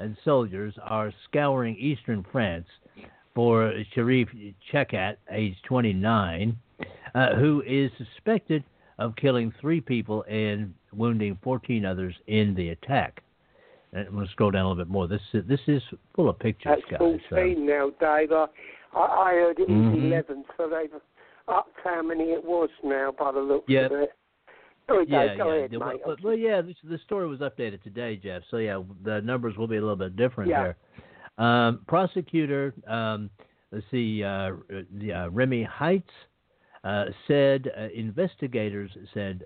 and soldiers are scouring eastern France for Sharif Chekat, age 29, who is suspected of killing 3 people and wounding 14 others in the attack. And I'm going to scroll down a little bit more. This is full of pictures, That's guys. 14 now, Dave. I heard it was 11, so they've upped how many it was now by the looks of it. Sorry, Dave, go ahead, mate. Well, the story was updated today, Jeff. So, yeah, the numbers will be a little bit different here. Prosecutor, let's see, Remy Heights said, investigators said,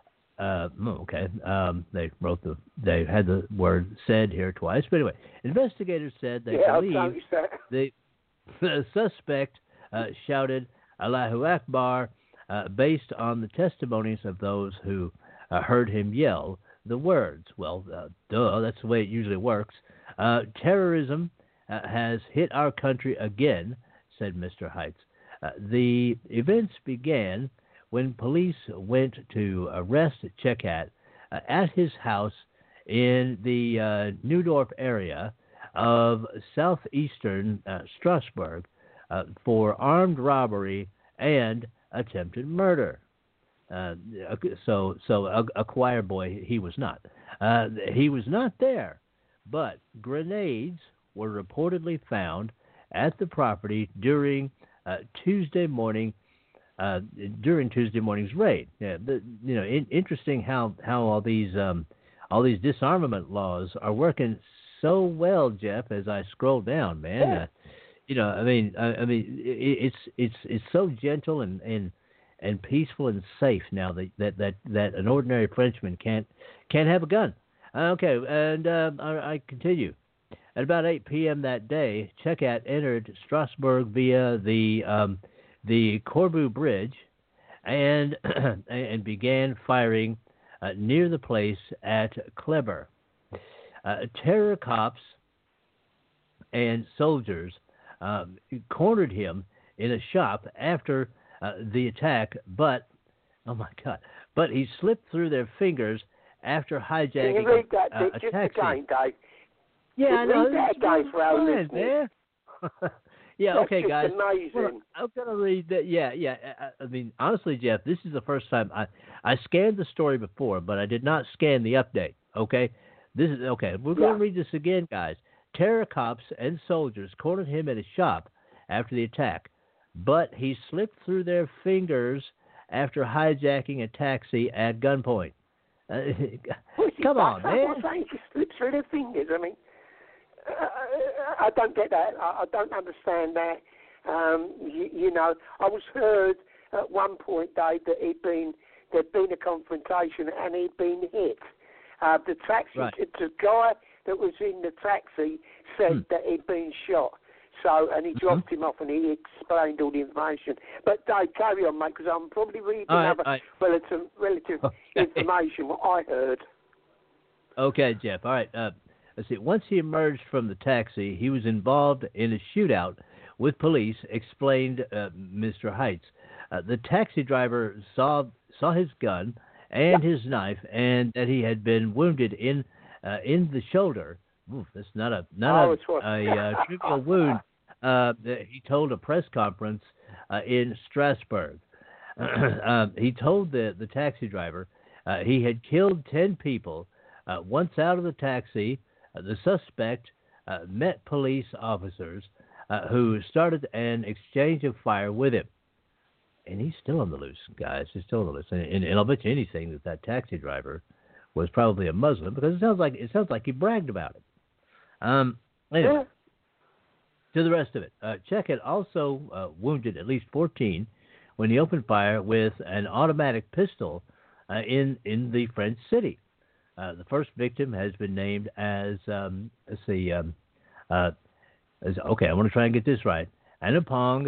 they had the word said here twice. But anyway, investigators said they believe the suspect shouted Allahu Akbar based on the testimonies of those who heard him yell the words. Well, that's the way it usually works. Terrorism has hit our country again, said Mr. Heights. The events began when police went to arrest Chekat at his house in the Neudorf area of southeastern Strasbourg for armed robbery and attempted murder. So a choir boy, he was not. He was not there, but grenades were reportedly found at the property during Tuesday morning's raid. Interesting how all these disarmament laws are working so well, Jeff. As I scroll down, man, it's so gentle and peaceful and safe now that an ordinary Frenchman can't have a gun. Okay, and I continue. At about 8 p.m. that day, Chekat entered Strasbourg via the Corbeau Bridge and began firing near the place at Kleber. Terror cops and soldiers cornered him in a shop after the attack, but he slipped through their fingers after hijacking a taxi. Again, Dave? Yeah, I know. Read that again for our listeners. Yeah, okay, guys. Amazing. Well, I'm going to read that. Yeah. I mean, honestly, Jeff, this is the first time I scanned the story before, but I did not scan the update. Okay, this is okay. We're going to read this again, guys. Terror cops and soldiers cornered him at a shop after the attack, but he slipped through their fingers after hijacking a taxi at gunpoint. Come on, man. What's saying he slipped through their fingers? I mean, I don't get that. I don't understand that. I was heard at one point, Dave, that there'd been a confrontation and he'd been hit. The taxi, the guy that was in the taxi said that he'd been shot. So, and he dropped him off and he explained all the information. But Dave, carry on, mate, because I'm probably reading other relative information what I heard. Okay, Jeff. All right. Let's see. Once he emerged from the taxi, he was involved in a shootout with police, explained Mr. Heights. The taxi driver saw his gun and his knife, and that he had been wounded in the shoulder. Oof, that's not a trivial wound. He told a press conference in Strasbourg. He told the taxi driver he had killed 10 people. Once out of the taxi, the suspect met police officers who started an exchange of fire with him. And he's still on the loose, guys. He's still on the loose. And I'll bet you anything that taxi driver was probably a Muslim, because it sounds like he bragged about it. Anyway, to the rest of it. Chekat also wounded at least 14 when he opened fire with an automatic pistol in the French city. The first victim has been named as, I want to try and get this right, Anupong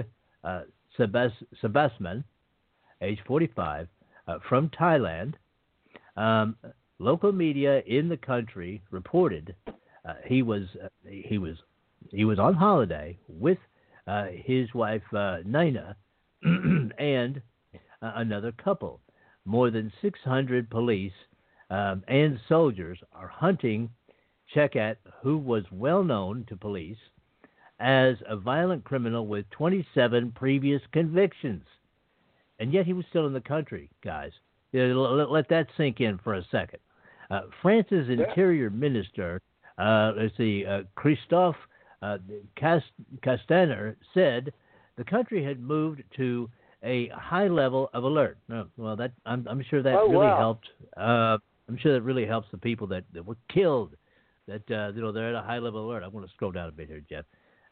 Sabasman, age 45, from Thailand. Local media in the country reported he was on holiday with his wife Nina and another couple. More than 600 police and soldiers are hunting Chekat, who was well known to police as a violent criminal with 27 previous convictions. And yet he was still in the country, guys. Let that sink in for a second. France's interior minister, Christophe Castaner, said the country had moved to a high level of alert. Well, I'm sure that really helped. I'm sure that really helps the people that were killed. That they're at a high level alert. I'm going to scroll down a bit here, Jeff.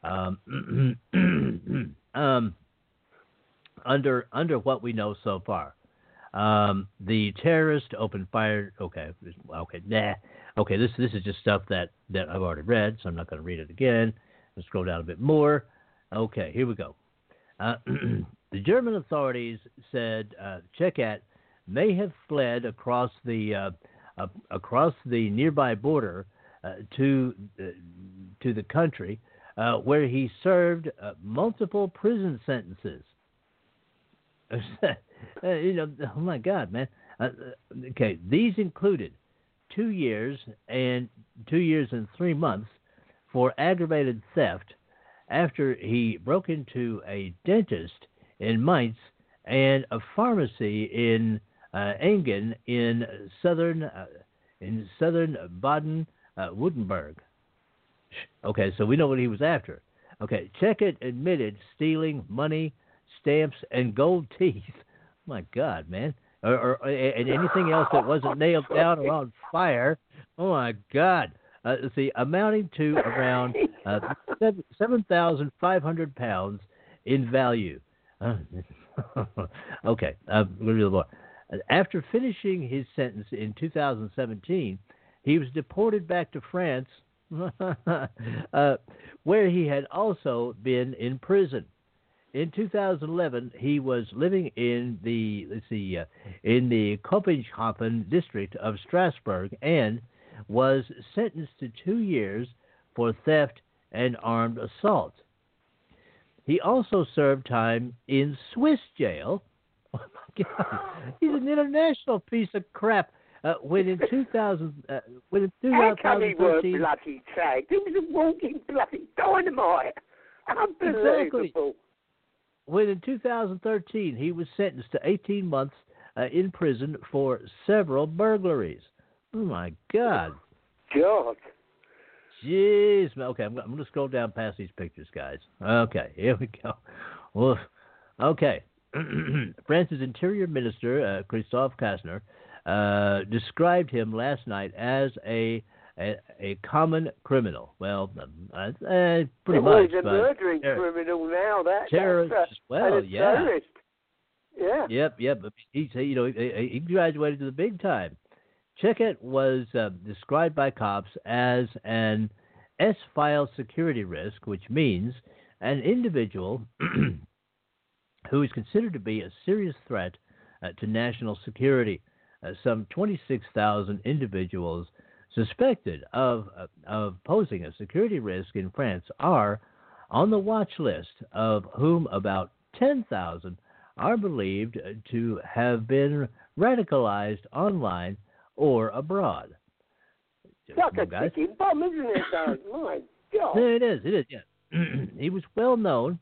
Under what we know so far, the terrorist opened fire. Okay. This is just stuff that I've already read, so I'm not going to read it again. Let's scroll down a bit more. Okay, here we go. The German authorities said Chekat may have fled across the nearby border to the country, where he served multiple prison sentences. Oh my God, man. Okay, these included 2 years and 3 months for aggravated theft after he broke into a dentist in Mainz and a pharmacy in Engen in southern Baden-Württemberg. Okay, so we know what he was after. Okay, Chekat admitted stealing money, stamps, and gold teeth. My God, man. And anything else that wasn't nailed down or on fire. Oh, my God. Amounting to around 7,500 pounds in value. Okay, we'll read the more. After finishing his sentence in 2017, he was deported back to France, where he had also been in prison. In 2011, he was living in the Koppelshofen district of Strasbourg and was sentenced to 2 years for theft and armed assault. He also served time in Swiss jail. Oh my God, he's an international piece of crap. When in 2013, how come he was bloody tagged? He was a walking bloody dynamite. Unbelievable. Exactly. When in 2013 he was sentenced to 18 months in prison for several burglaries. Oh my God. God. Jeez. Okay, I'm going to scroll down past these pictures, guys. Okay, here we go. Oof. Okay. France's Interior Minister, Christophe Castaner, described him last night as a common criminal. Well, pretty much. He's a murdering criminal now. Terrorist as well, yeah. Terrorist. Yeah. Yep. But he graduated to the big time. Chekat was described by cops as an S-file security risk, which means an individual who is considered to be a serious threat to national security. Some 26,000 individuals suspected of posing a security risk in France are on the watch list, of whom about 10,000 are believed to have been radicalized online or abroad. Like a ticking bomb, isn't it, though? My God. It is, yeah. He was well known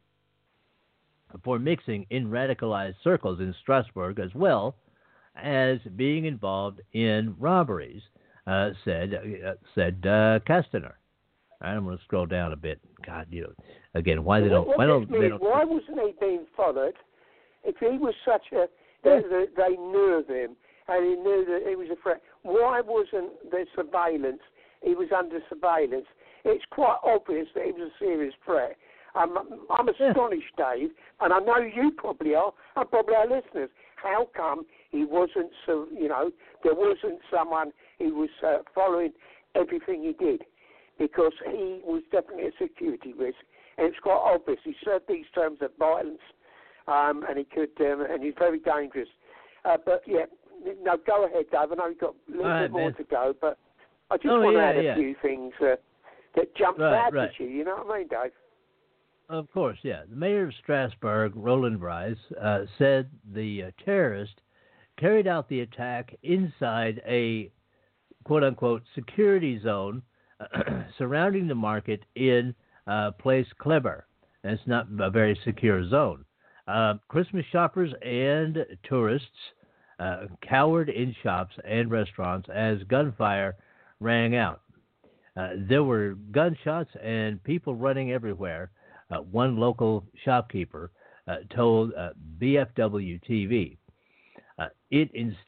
for mixing in radicalized circles in Strasbourg, as well as being involved in robberies, said Castaner. I'm going to scroll down a bit. God, again, why don't why wasn't he being followed? If he was such a, they knew of him, and he knew that he was a threat. Why wasn't there surveillance? He was under surveillance. It's quite obvious that he was a serious threat. I'm astonished, Dave, and I know you probably are, and probably our listeners. How come he wasn't, there wasn't someone who was following everything he did? Because he was definitely a security risk, and it's quite obvious. He served these terms of violence, and he could, and he's very dangerous. But yeah, no, go ahead, Dave. I know you've got a little bit more to go, but I just want to add a few things that jumped out at you. You know what I mean, Dave? Of course, yeah. The mayor of Strasbourg, Roland Bryce, said the terrorist carried out the attack inside a quote-unquote security zone surrounding the market in Place Kleber. It's not a very secure zone. Christmas shoppers and tourists cowered in shops and restaurants as gunfire rang out. There were gunshots and people running everywhere, one local shopkeeper told BFW TV. It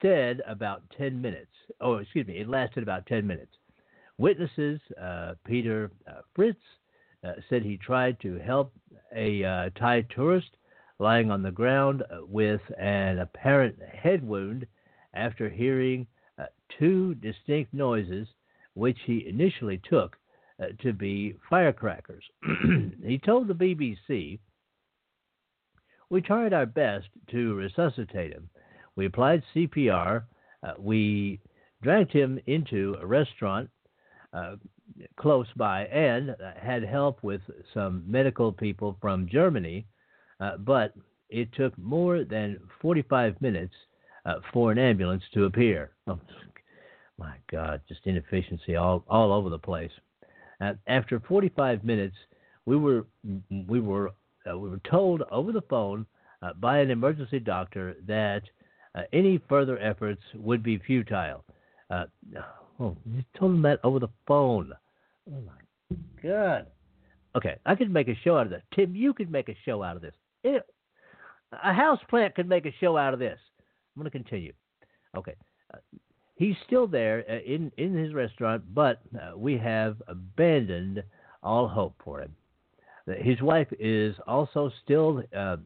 lasted about 10 minutes. Witnesses, Peter Fritz, said he tried to help a Thai tourist lying on the ground with an apparent head wound after hearing two distinct noises, which he initially took to be firecrackers. He told the BBC, "We tried our best to resuscitate him. We applied CPR. We dragged him into a restaurant close by and had help with some medical people from Germany, but it took more than 45 minutes for an ambulance to appear." Oh, my God, just inefficiency all over the place. After 45 minutes, we were told over the phone by an emergency doctor that any further efforts would be futile. You told him that over the phone. Oh, my God. Okay, I could make a show out of this. Tim, you could make a show out of this. A houseplant could make a show out of this. I'm going to continue. Okay. He's still there in his restaurant, but we have abandoned all hope for him. His wife is also still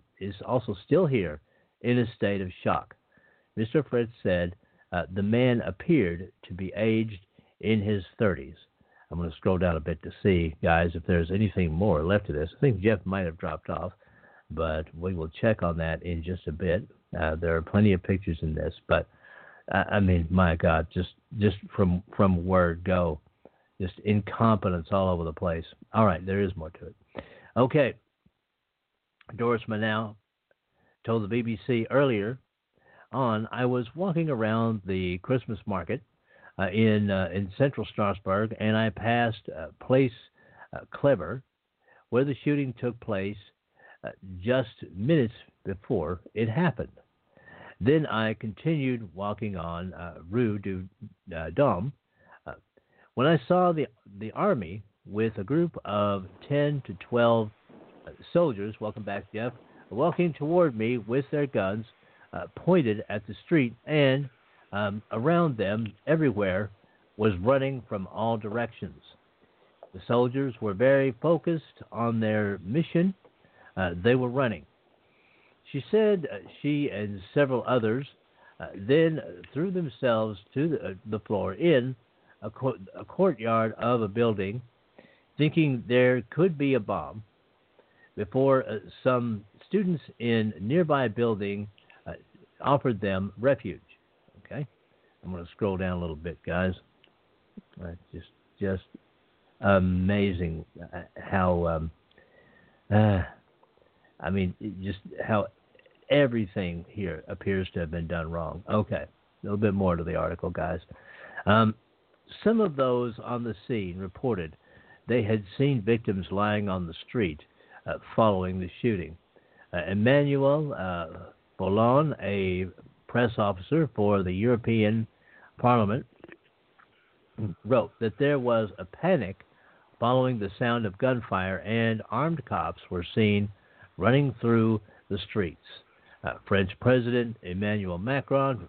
here in a state of shock. Mr. Fritz said the man appeared to be aged in his 30s. I'm going to scroll down a bit to see, guys, if there's anything more left of this. I think Jeff might have dropped off, but we will check on that in just a bit. There are plenty of pictures in this, but I mean, my God, just from word go, just incompetence all over the place. All right, there is more to it. Okay, Doris Manow told the BBC earlier on, "I was walking around the Christmas market in central Strasbourg, and I passed Place Kleber, where the shooting took place just minutes before it happened. Then I continued walking on Rue du Dôme when I saw the army with a group of 10 to 12 soldiers, welcome back, Jeff, walking toward me with their guns pointed at the street, and around them everywhere was running from all directions. The soldiers were very focused on their mission. They were running." She said she and several others then threw themselves to the floor in a courtyard of a building, thinking there could be a bomb, before some students in a nearby building offered them refuge. Okay, I'm going to scroll down a little bit, guys. Just amazing how just how everything here appears to have been done wrong. Okay, a little bit more to the article, guys. Some of those on the scene reported they had seen victims lying on the street following the shooting. Emmanuel Boulon, a press officer for the European Parliament, wrote that there was a panic following the sound of gunfire, and armed cops were seen running through the streets. French President Emmanuel Macron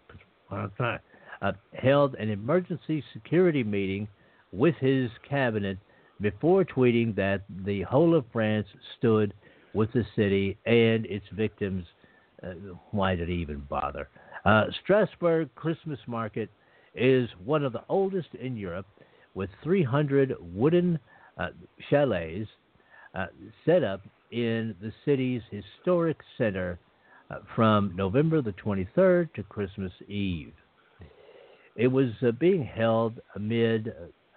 held an emergency security meeting with his cabinet before tweeting that the whole of France stood with the city and its victims. Why did he even bother? Strasbourg Christmas Market is one of the oldest in Europe, with 300 wooden chalets set up in the city's historic center from November the 23rd to Christmas Eve. It was being held amid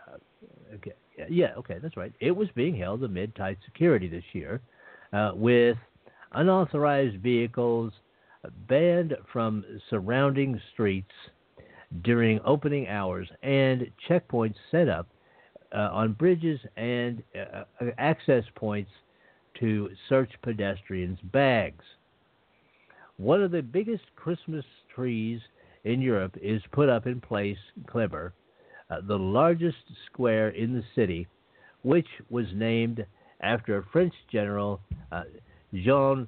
It was being held amid tight security this year, with unauthorized vehicles banned from surrounding streets during opening hours and checkpoints set up on bridges and access points to search pedestrians' bags. One of the biggest Christmas trees in Europe is put up in Place Kleber, the largest square in the city, which was named after a French general, Jean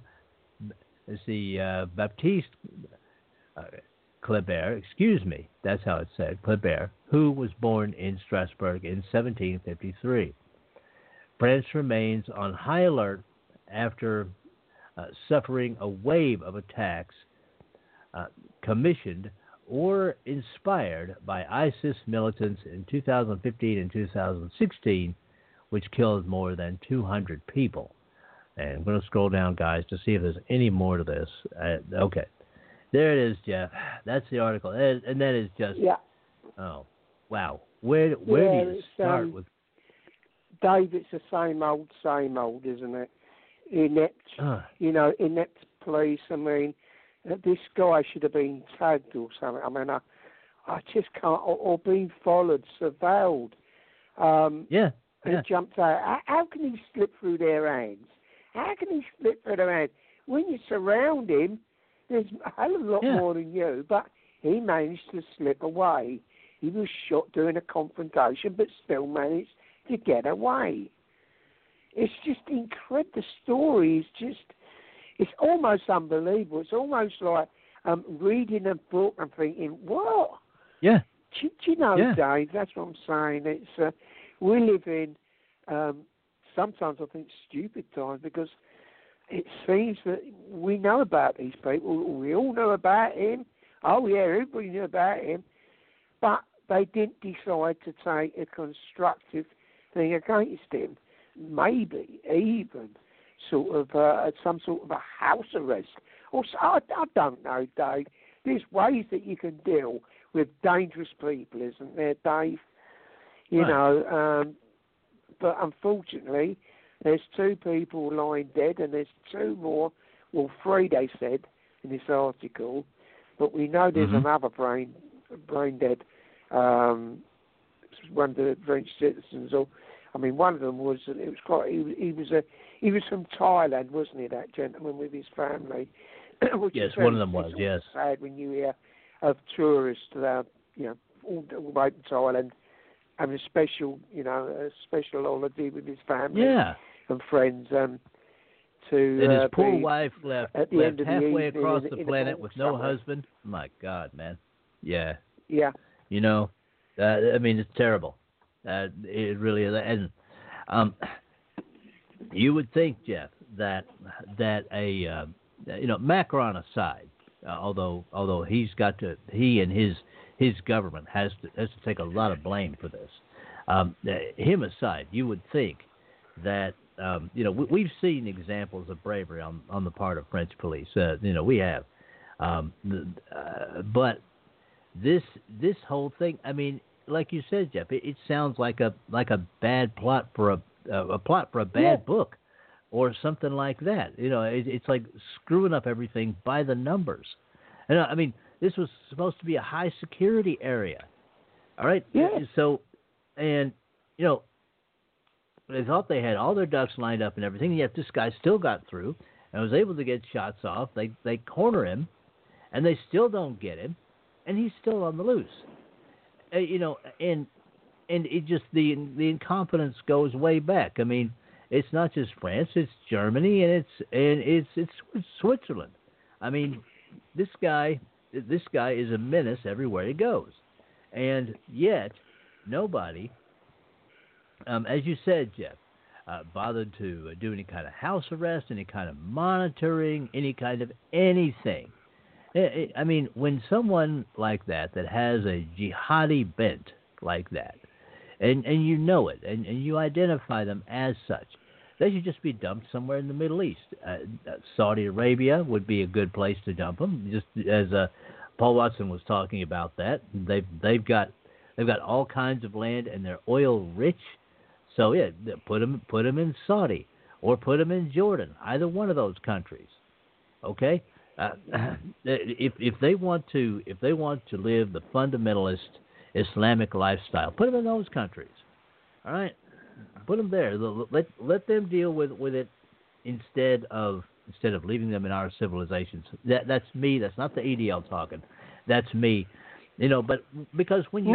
Baptiste Kleber, that's how it's said, Kleber, who was born in Strasbourg in 1753. France remains on high alert after suffering a wave of attacks commissioned or inspired by ISIS militants in 2015 and 2016, which killed more than 200 people. And I'm going to scroll down, guys, to see if there's any more to this. Okay. There it is, Jeff. That's the article. And that is just... Yeah. Oh, wow. Where do you start with... Dave, it's the same old, isn't it? Inept police. I mean, this guy should have been tagged or something. I mean, I just can't... Or being followed, surveilled. And jumped out. How can he slip through their hands? How can he slip through their hands? When you surround him, there's a hell of a lot more than you, but he managed to slip away. He was shot during a confrontation, but still managed to get away. It's just incredible. The story is it's almost unbelievable. It's almost like reading a book and thinking, what? Yeah. Do you know, Dave, that's what I'm saying. It's we live in, sometimes I think, stupid times because it seems that we know about these people. We all know about him. Oh, yeah, everybody knew about him. But they didn't decide to take a constructive thing against him. Maybe even sort of some sort of a house arrest. Or so, I don't know, Dave. There's ways that you can deal with dangerous people, isn't there, Dave? You know, but unfortunately, there's 2 people lying dead, and there's 2 more. Well, 3 they said in this article, but we know there's another brain dead. One of the French citizens, or I mean, one of them was. It was quite. He was from Thailand, wasn't he? That gentleman with his family. Yes, one of them was. Yes. Sad when you hear of tourists, all the way to Thailand, having a special holiday with his family and friends. And his poor wife left halfway across the planet with no husband. My God, man. Yeah. Yeah. You know, I mean, it's terrible. It really is. And you would think, Jeff, that Macron aside, although he and his government has to take a lot of blame for this. Him aside, you would think that we've seen examples of bravery on the part of French police. We have, but this whole thing. I mean, like you said, Jeff, it sounds like a bad plot for a plot for a bad book, or something like that. It's like screwing up everything by the numbers. And I mean, this was supposed to be a high security area. All right. Yeah. So, and they thought they had all their ducks lined up and everything, yet this guy still got through and was able to get shots off. They corner him, and they still don't get him, and he's still on the loose. And it just the incompetence goes way back. I mean, it's not just France; it's Germany, and it's Switzerland. I mean, this guy is a menace everywhere he goes, and yet nobody, as you said, Jeff, bothered to do any kind of house arrest, any kind of monitoring, any kind of anything. I mean, when someone like that has a jihadi bent like that, and you know it, and you identify them as such, they should just be dumped somewhere in the Middle East. Saudi Arabia would be a good place to dump them, just as Paul Watson was talking about that. They've got all kinds of land, and they're oil rich. So yeah, put them in Saudi, or put them in Jordan, either one of those countries. Okay. If they want to live the fundamentalist Islamic lifestyle, put them in those countries. All right, put them there. Let them deal with it instead of leaving them in our civilizations. That's me. That's not the EDL talking. That's me. But because when you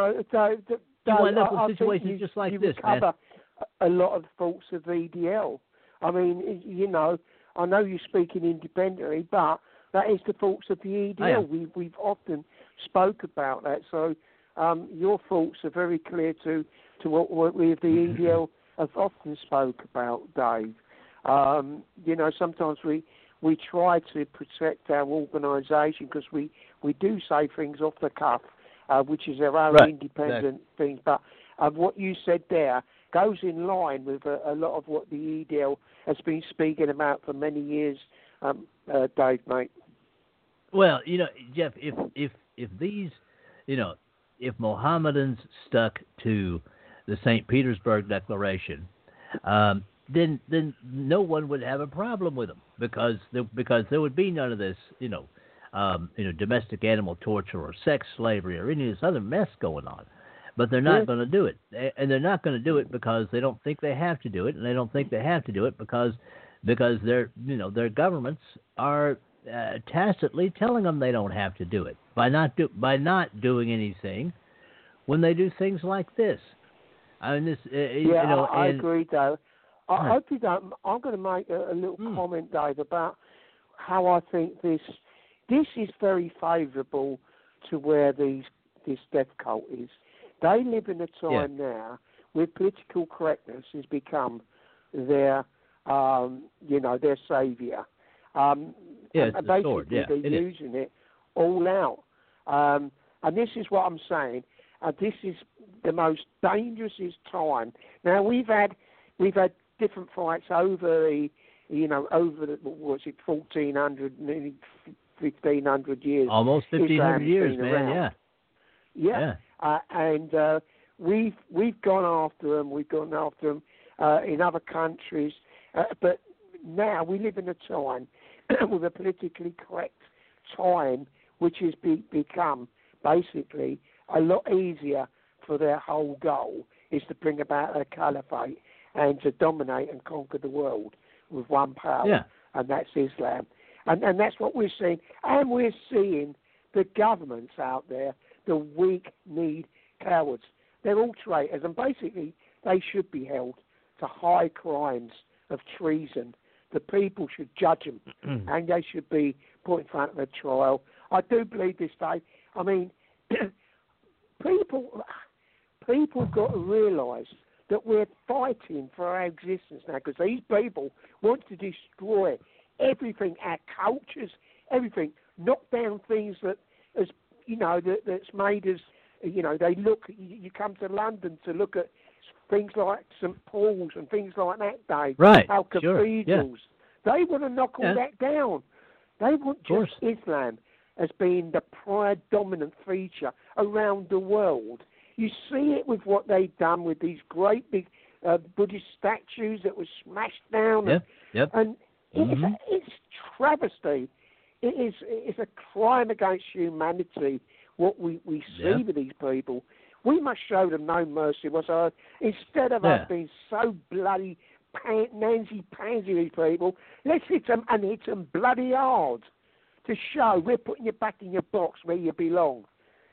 you wind up with situations just like this, man. A lot of the faults of EDL. I mean, I know you're speaking independently, but that is the faults of the EDL. We've often spoke about that. So your faults are very clear to what we of the EDL have often spoke about, Dave. Sometimes we try to protect our organisation because we do say things off the cuff, which is our own independent thing. But what you said there goes in line with a lot of what the EDL has been speaking about for many years, Dave, mate. Well, Jeff, if these, if Mohammedans stuck to the St. Petersburg Declaration, then no one would have a problem with them because there would be none of this, domestic animal torture or sex slavery or any of this other mess going on. But they're not going to do it, and they're not going to do it because they don't think they have to do it, and they don't think they have to do it because their governments are tacitly telling them they don't have to do it by not doing anything when they do things like this. I mean, I agree, Dave. I hope you don't. I'm going to make a little comment, Dave, about how I think this is very favourable to where this death cult is. They live in a time now where political correctness has become their, their saviour. And basically, they're using it all out. And this is what I'm saying. This is the most dangerous time. Now we've had different fights over the 1400, nearly 1500 years. Almost 1500 years, man. Around. Yeah. And we've gone after them. We've gone after them in other countries. But now we live in a time with a politically correct time, which has become basically a lot easier for their whole goal is to bring about a caliphate and to dominate and conquer the world with one power, and that's Islam. And that's what we're seeing. And we're seeing the governments out there, the weak-kneed cowards. They're all traitors, and basically they should be held to high crimes of treason. The people should judge them, and they should be put in front of a trial. I do believe this, Dave. I mean, people got to realise that we're fighting for our existence now because these people want to destroy everything, our cultures, everything, knock down things that's made us, they look, you come to London to look at things like St. Paul's and things like that, Dave. Right, our cathedrals. They want to knock all that down. They want just Islam as being the predominant feature around the world. You see it with what they've done with these great big Buddhist statues that were smashed down. And it's travesty. It's a crime against humanity, what we see with these people. We must show them no mercy whatsoever. Instead of us being so bloody Nancy-pansy these people, let's hit them and hit them bloody hard to show we're putting you back in your box where you belong.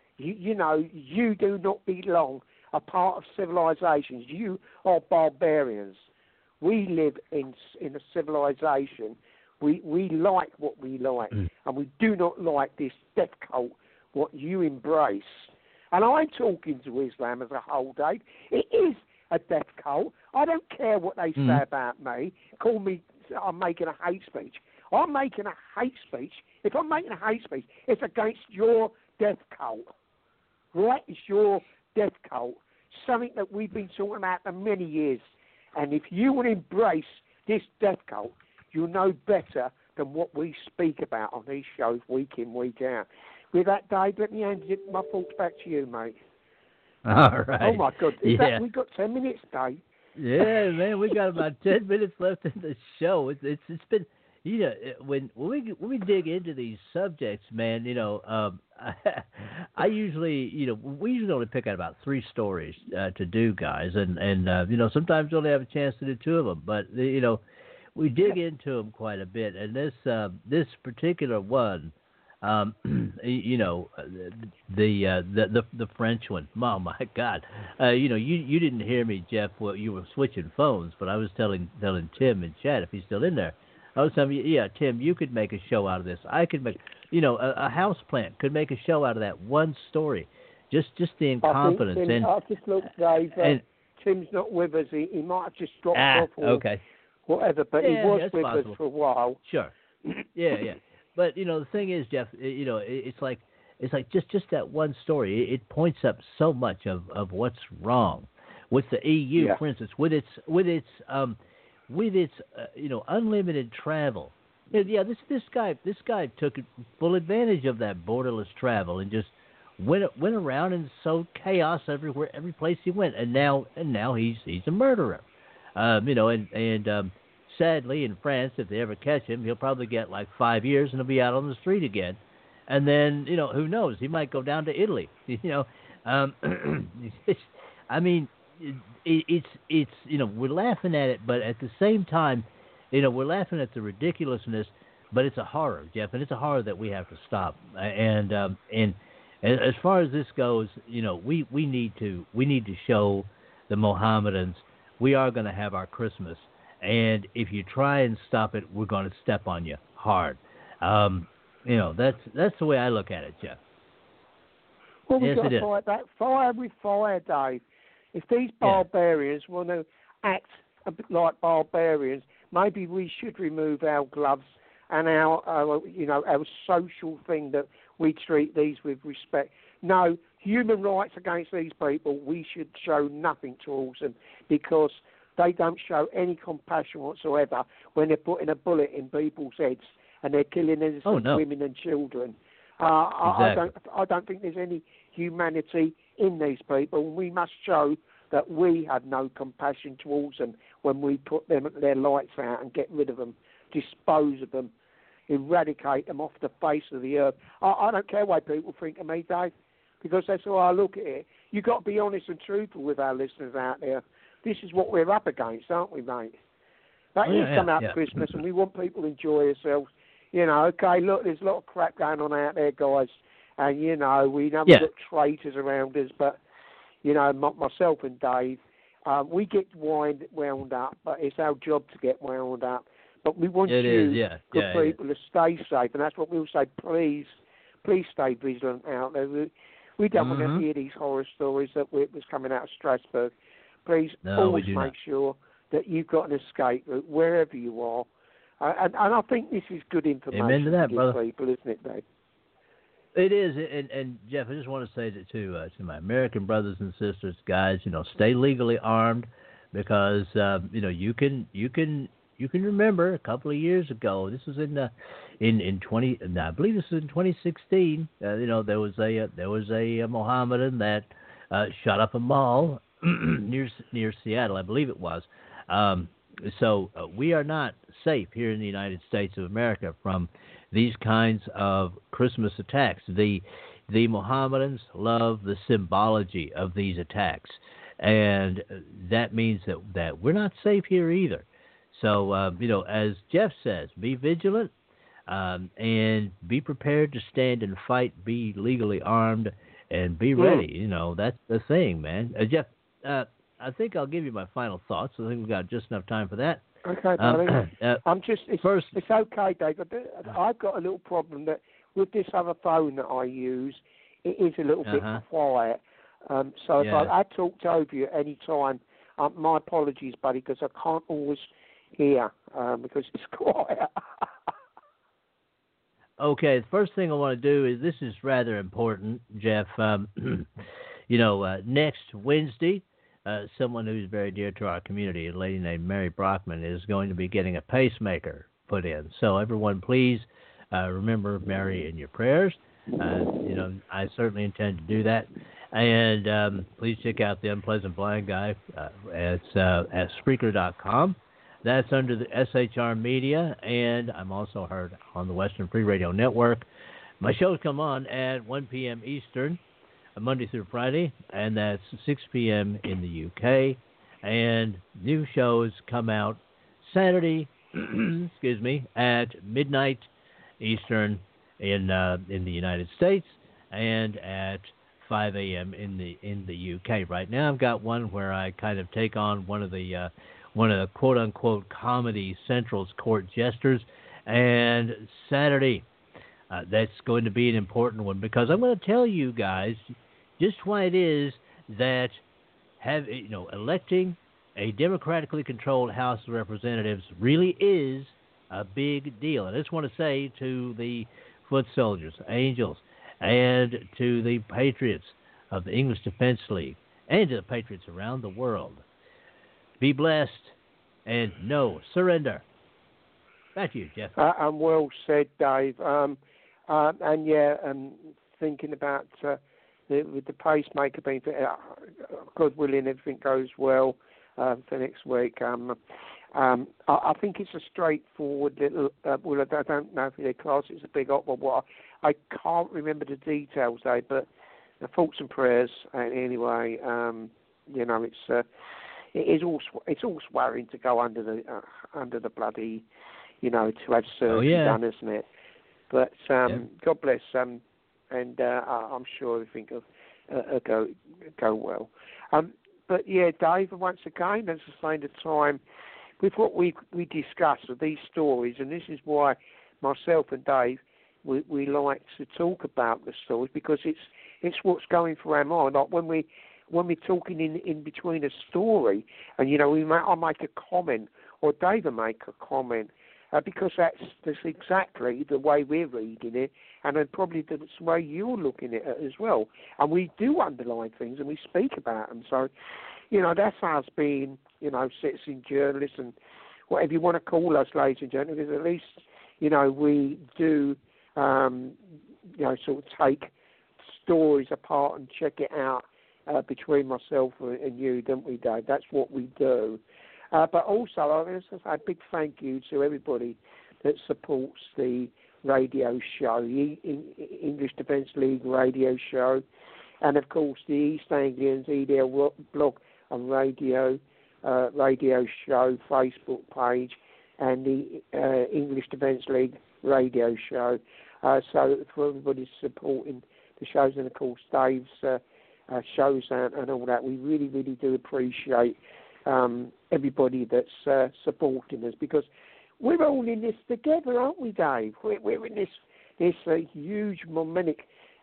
You do not belong a part of civilizations. You are barbarians. We live in a civilization. We like what we like, and we do not like this death cult, what you embrace. And I'm talking to Islam as a whole, Dave. It is a death cult. I don't care what they say about me. Call me, I'm making a hate speech. I'm making a hate speech. If I'm making a hate speech, it's against your death cult. Right? It's your death cult. Something that we've been talking about for many years. And if you want to embrace this death cult, you'll know better than what we speak about on these shows week in, week out. With that, Dave, let me hand my thoughts back to you, mate. All right. Oh, my God. We've got 10 minutes, Dave. Yeah, man, we got about 10 minutes left in the show. when we dig into these subjects, man, I usually, we usually only pick out about 3 stories to do, guys, and sometimes we only have a chance to do 2 of them, but we dig into them quite a bit, and this particular one, the French one. Oh my God! You didn't hear me, Jeff. Well, you were switching phones, but I was telling Tim in chat, if he's still in there, I was telling you, yeah, Tim, you could make a show out of this. I could make, a house plant could make a show out of that one story. Just the incompetence. I just looked, Dave. Tim's not with us. He might have just dropped off or whatever, but he was with us for a while. Sure. Yeah. But the thing is, Jeff, it's like just that one story. It points up so much of what's wrong with the EU, for instance, with its unlimited travel. Yeah, this guy took full advantage of that borderless travel and just went around and sowed chaos everywhere, every place he went, and now he's a murderer. Sadly, in France, if they ever catch him, he'll probably get like 5 years and he'll be out on the street again. And then, who knows? He might go down to Italy. I mean, it's we're laughing at it, but at the same time, we're laughing at the ridiculousness. But it's a horror, Jeff, and it's a horror that we have to stop. And as far as this goes, we need to show the Mohammedans we are going to have our Christmas. And if you try and stop it, we're going to step on you hard. That's the way I look at it, Jeff. Well, we've got to fight that fire with fire, Dave. If these barbarians want to act a bit like barbarians, maybe we should remove our gloves and our social thing that we treat these with respect. No, human rights against these people, we should show nothing towards them because they don't show any compassion whatsoever when they're putting a bullet in people's heads and they're killing innocent women and children. Exactly. I don't think there's any humanity in these people. We must show that we have no compassion towards them when we put their lights out and get rid of them, dispose of them, eradicate them off the face of the earth. I don't care what people think of me, Dave, because that's how I look at it. You've got to be honest and truthful with our listeners out there. This is what we're up against, aren't we, mate? That is coming up Christmas, and we want people to enjoy themselves. Okay, look, there's a lot of crap going on out there, guys. And, we know we've got traitors around us, but, myself and Dave, we get wound up, but it's our job to get wound up. But we want good people to stay safe, and that's what we'll say. Please stay vigilant out there. We don't want to hear these horror stories that was coming out of Strasbourg. Please always make sure that you've got an escape route wherever you are. And I think this is good information Amen to that, for brother. people, isn't it, Dave? It is, and Jeff, I just want to say that to my American brothers and sisters, guys, stay legally armed because you can remember a couple of years ago. This was in I believe this was in 2016. There was a Mohammedan that shot up a mall near Seattle, I believe it was. So we are not safe here in the United States of America from these kinds of Christmas attacks. The Mohammedans love the symbology of these attacks, and that means that we're not safe here either. So, as Jeff says, be vigilant and be prepared to stand and fight, be legally armed, and be ready. That's the thing, man. Jeff, I think I'll give you my final thoughts. I think we've got just enough time for that. Okay, buddy. It's okay, Dave. I've got a little problem that with this other phone that I use, it is a little bit quiet. So if I talked over you at any time, my apologies, buddy, because I can't always hear because it's quiet. Okay, the first thing I want to do is, this is rather important, Jeff. Next Wednesday, someone who's very dear to our community, a lady named Mary Brockman, is going to be getting a pacemaker put in. So everyone, please remember Mary in your prayers. I certainly intend to do that. And please check out The Unpleasant Blind Guy. It's at Spreaker.com. That's under the SHR Media, and I'm also heard on the Western Free Radio Network. My shows come on at 1 p.m. Eastern, Monday through Friday, and that's 6 p.m. in the UK. And new shows come out Saturday, at midnight Eastern in the United States, and at 5 a.m. in the UK. Right now, I've got one where I kind of take on one of the quote unquote Comedy Central's court jesters, and Saturday. That's going to be an important one because I'm going to tell you guys just why it is that electing a democratically controlled House of Representatives really is a big deal. And I just want to say to the foot soldiers, Angels, and to the Patriots of the English Defense League, and to the Patriots around the world, be blessed and no surrender. Back to you, Jeff. And well said, Dave. Thinking about with the pacemaker being, God willing, everything goes well for next week. I think it's a straightforward little. I don't know if their class is a big op or what. I can't remember the details, Dave, but the thoughts and prayers. Anyway, it's all swearing to go under the bloody, to have surgery done, isn't it? But God bless them, and I'm sure everything will go well. But yeah, Dave, once again, that's the same time with what we discussed with these stories, and this is why myself and Dave we like to talk about the stories, because it's what's going through our mind. Like when we're talking in between a story, and I make a comment or Dave will make a comment. Because that's exactly the way we're reading it, and then probably the way you're looking at it as well. And we do underline things and we speak about them. So, that's us being, citizen journalists and whatever you want to call us, ladies and gentlemen, because at least, we do, sort of take stories apart and check it out between myself and you, don't we, Dave? That's what we do. But also, I want to say a big thank you to everybody that supports the radio show, the English Defence League radio show, and of course the East Anglians EDL blog and radio show Facebook page, and the English Defence League radio show. So for everybody supporting the shows, and of course Dave's shows and all that, we really, really do appreciate everybody that's supporting us, because we're all in this together, aren't we, Dave? We're in this huge momentum,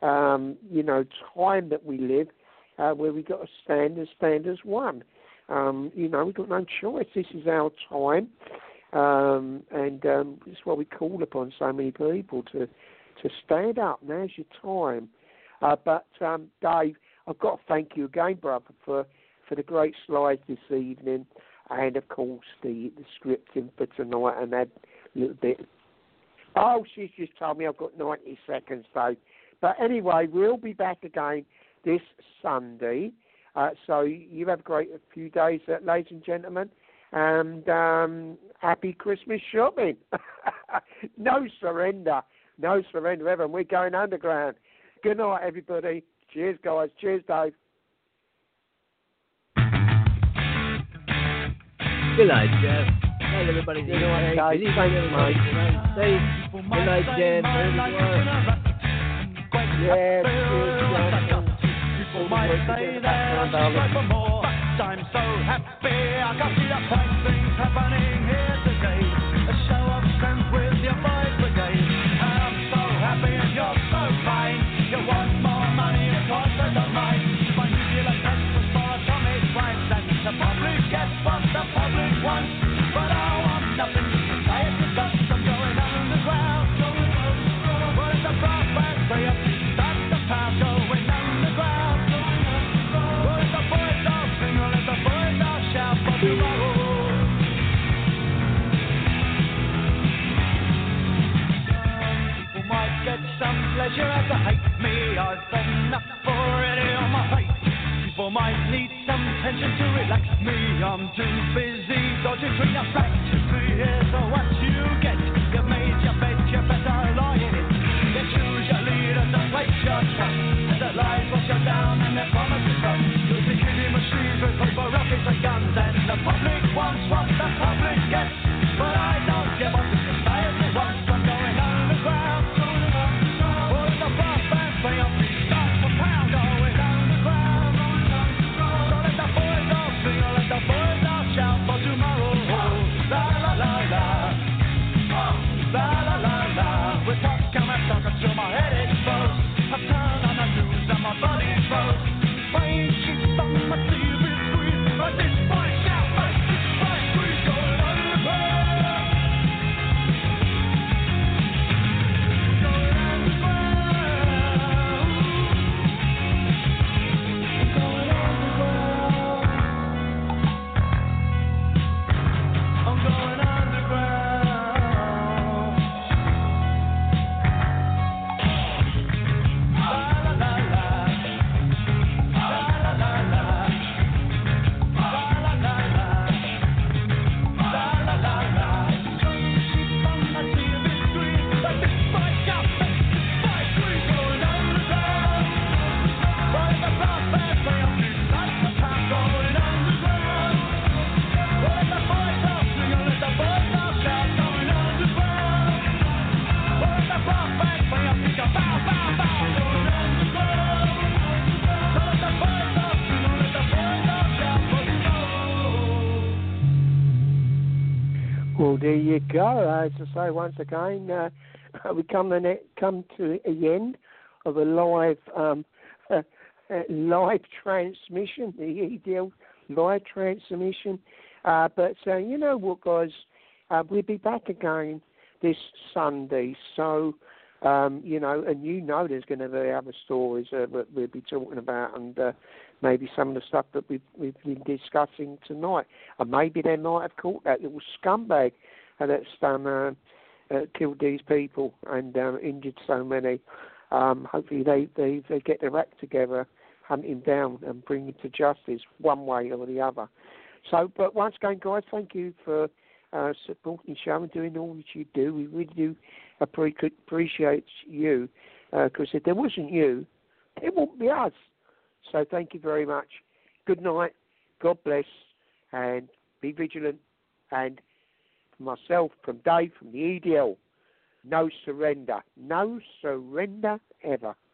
time that we live, where we got to stand as one. We've got no choice. This is our time, and it's why we call upon so many people to stand up. Now's your time. But Dave, I've got to thank you again, brother, for the great slides this evening, and of course the scripting for tonight, and that little bit. Oh, she's just told me I've got 90 seconds, Dave. But anyway, we'll be back again this Sunday. So you have a great few days, ladies and gentlemen, and happy Christmas shopping. No surrender ever. We're going underground. Good night, everybody. Cheers, guys. Cheers, Dave. Good night, Jeff. Good night, everybody. Good night, guys. Thanks, mate. Good night, Jen. Wherever you are. Yes, People might say they're strive for more, but I'm so happy I can see the fine things happening here today. A show of strength with your boys brigade. I'm so happy and you're so kind. You want more money, of course I don't mind. My nuclear test was for atomic crimes, and the public gets what the public wants. But I want nothing to say it to us. I'm going underground. What is the prospect for you? That's the path going underground. What is the voice of single? Is the voice of shout for the road? People might get some pleasure as they hate me. I've enough already on my plate. People might need some tension to relax me. I'm too busy dodging between the facts. you go. As I say once again, we come to the end of a live live transmission, the EDL live transmission. But you know what, guys? We'll be back again this Sunday. So, you know, and you know there's going to be other stories that we'll be talking about, and maybe some of the stuff that we've been discussing tonight. And maybe they might have caught that little scumbag that's killed these people and injured so many. Hopefully they get their act together, hunt him down and bring him to justice one way or the other. So, but once again, guys, thank you for supporting the show and doing all that you do. We really do appreciate you, because if there wasn't you, it wouldn't be us. So thank you very much. Good night. God bless. And be vigilant. And from myself, from Dave, from the EDL, no surrender. No surrender ever.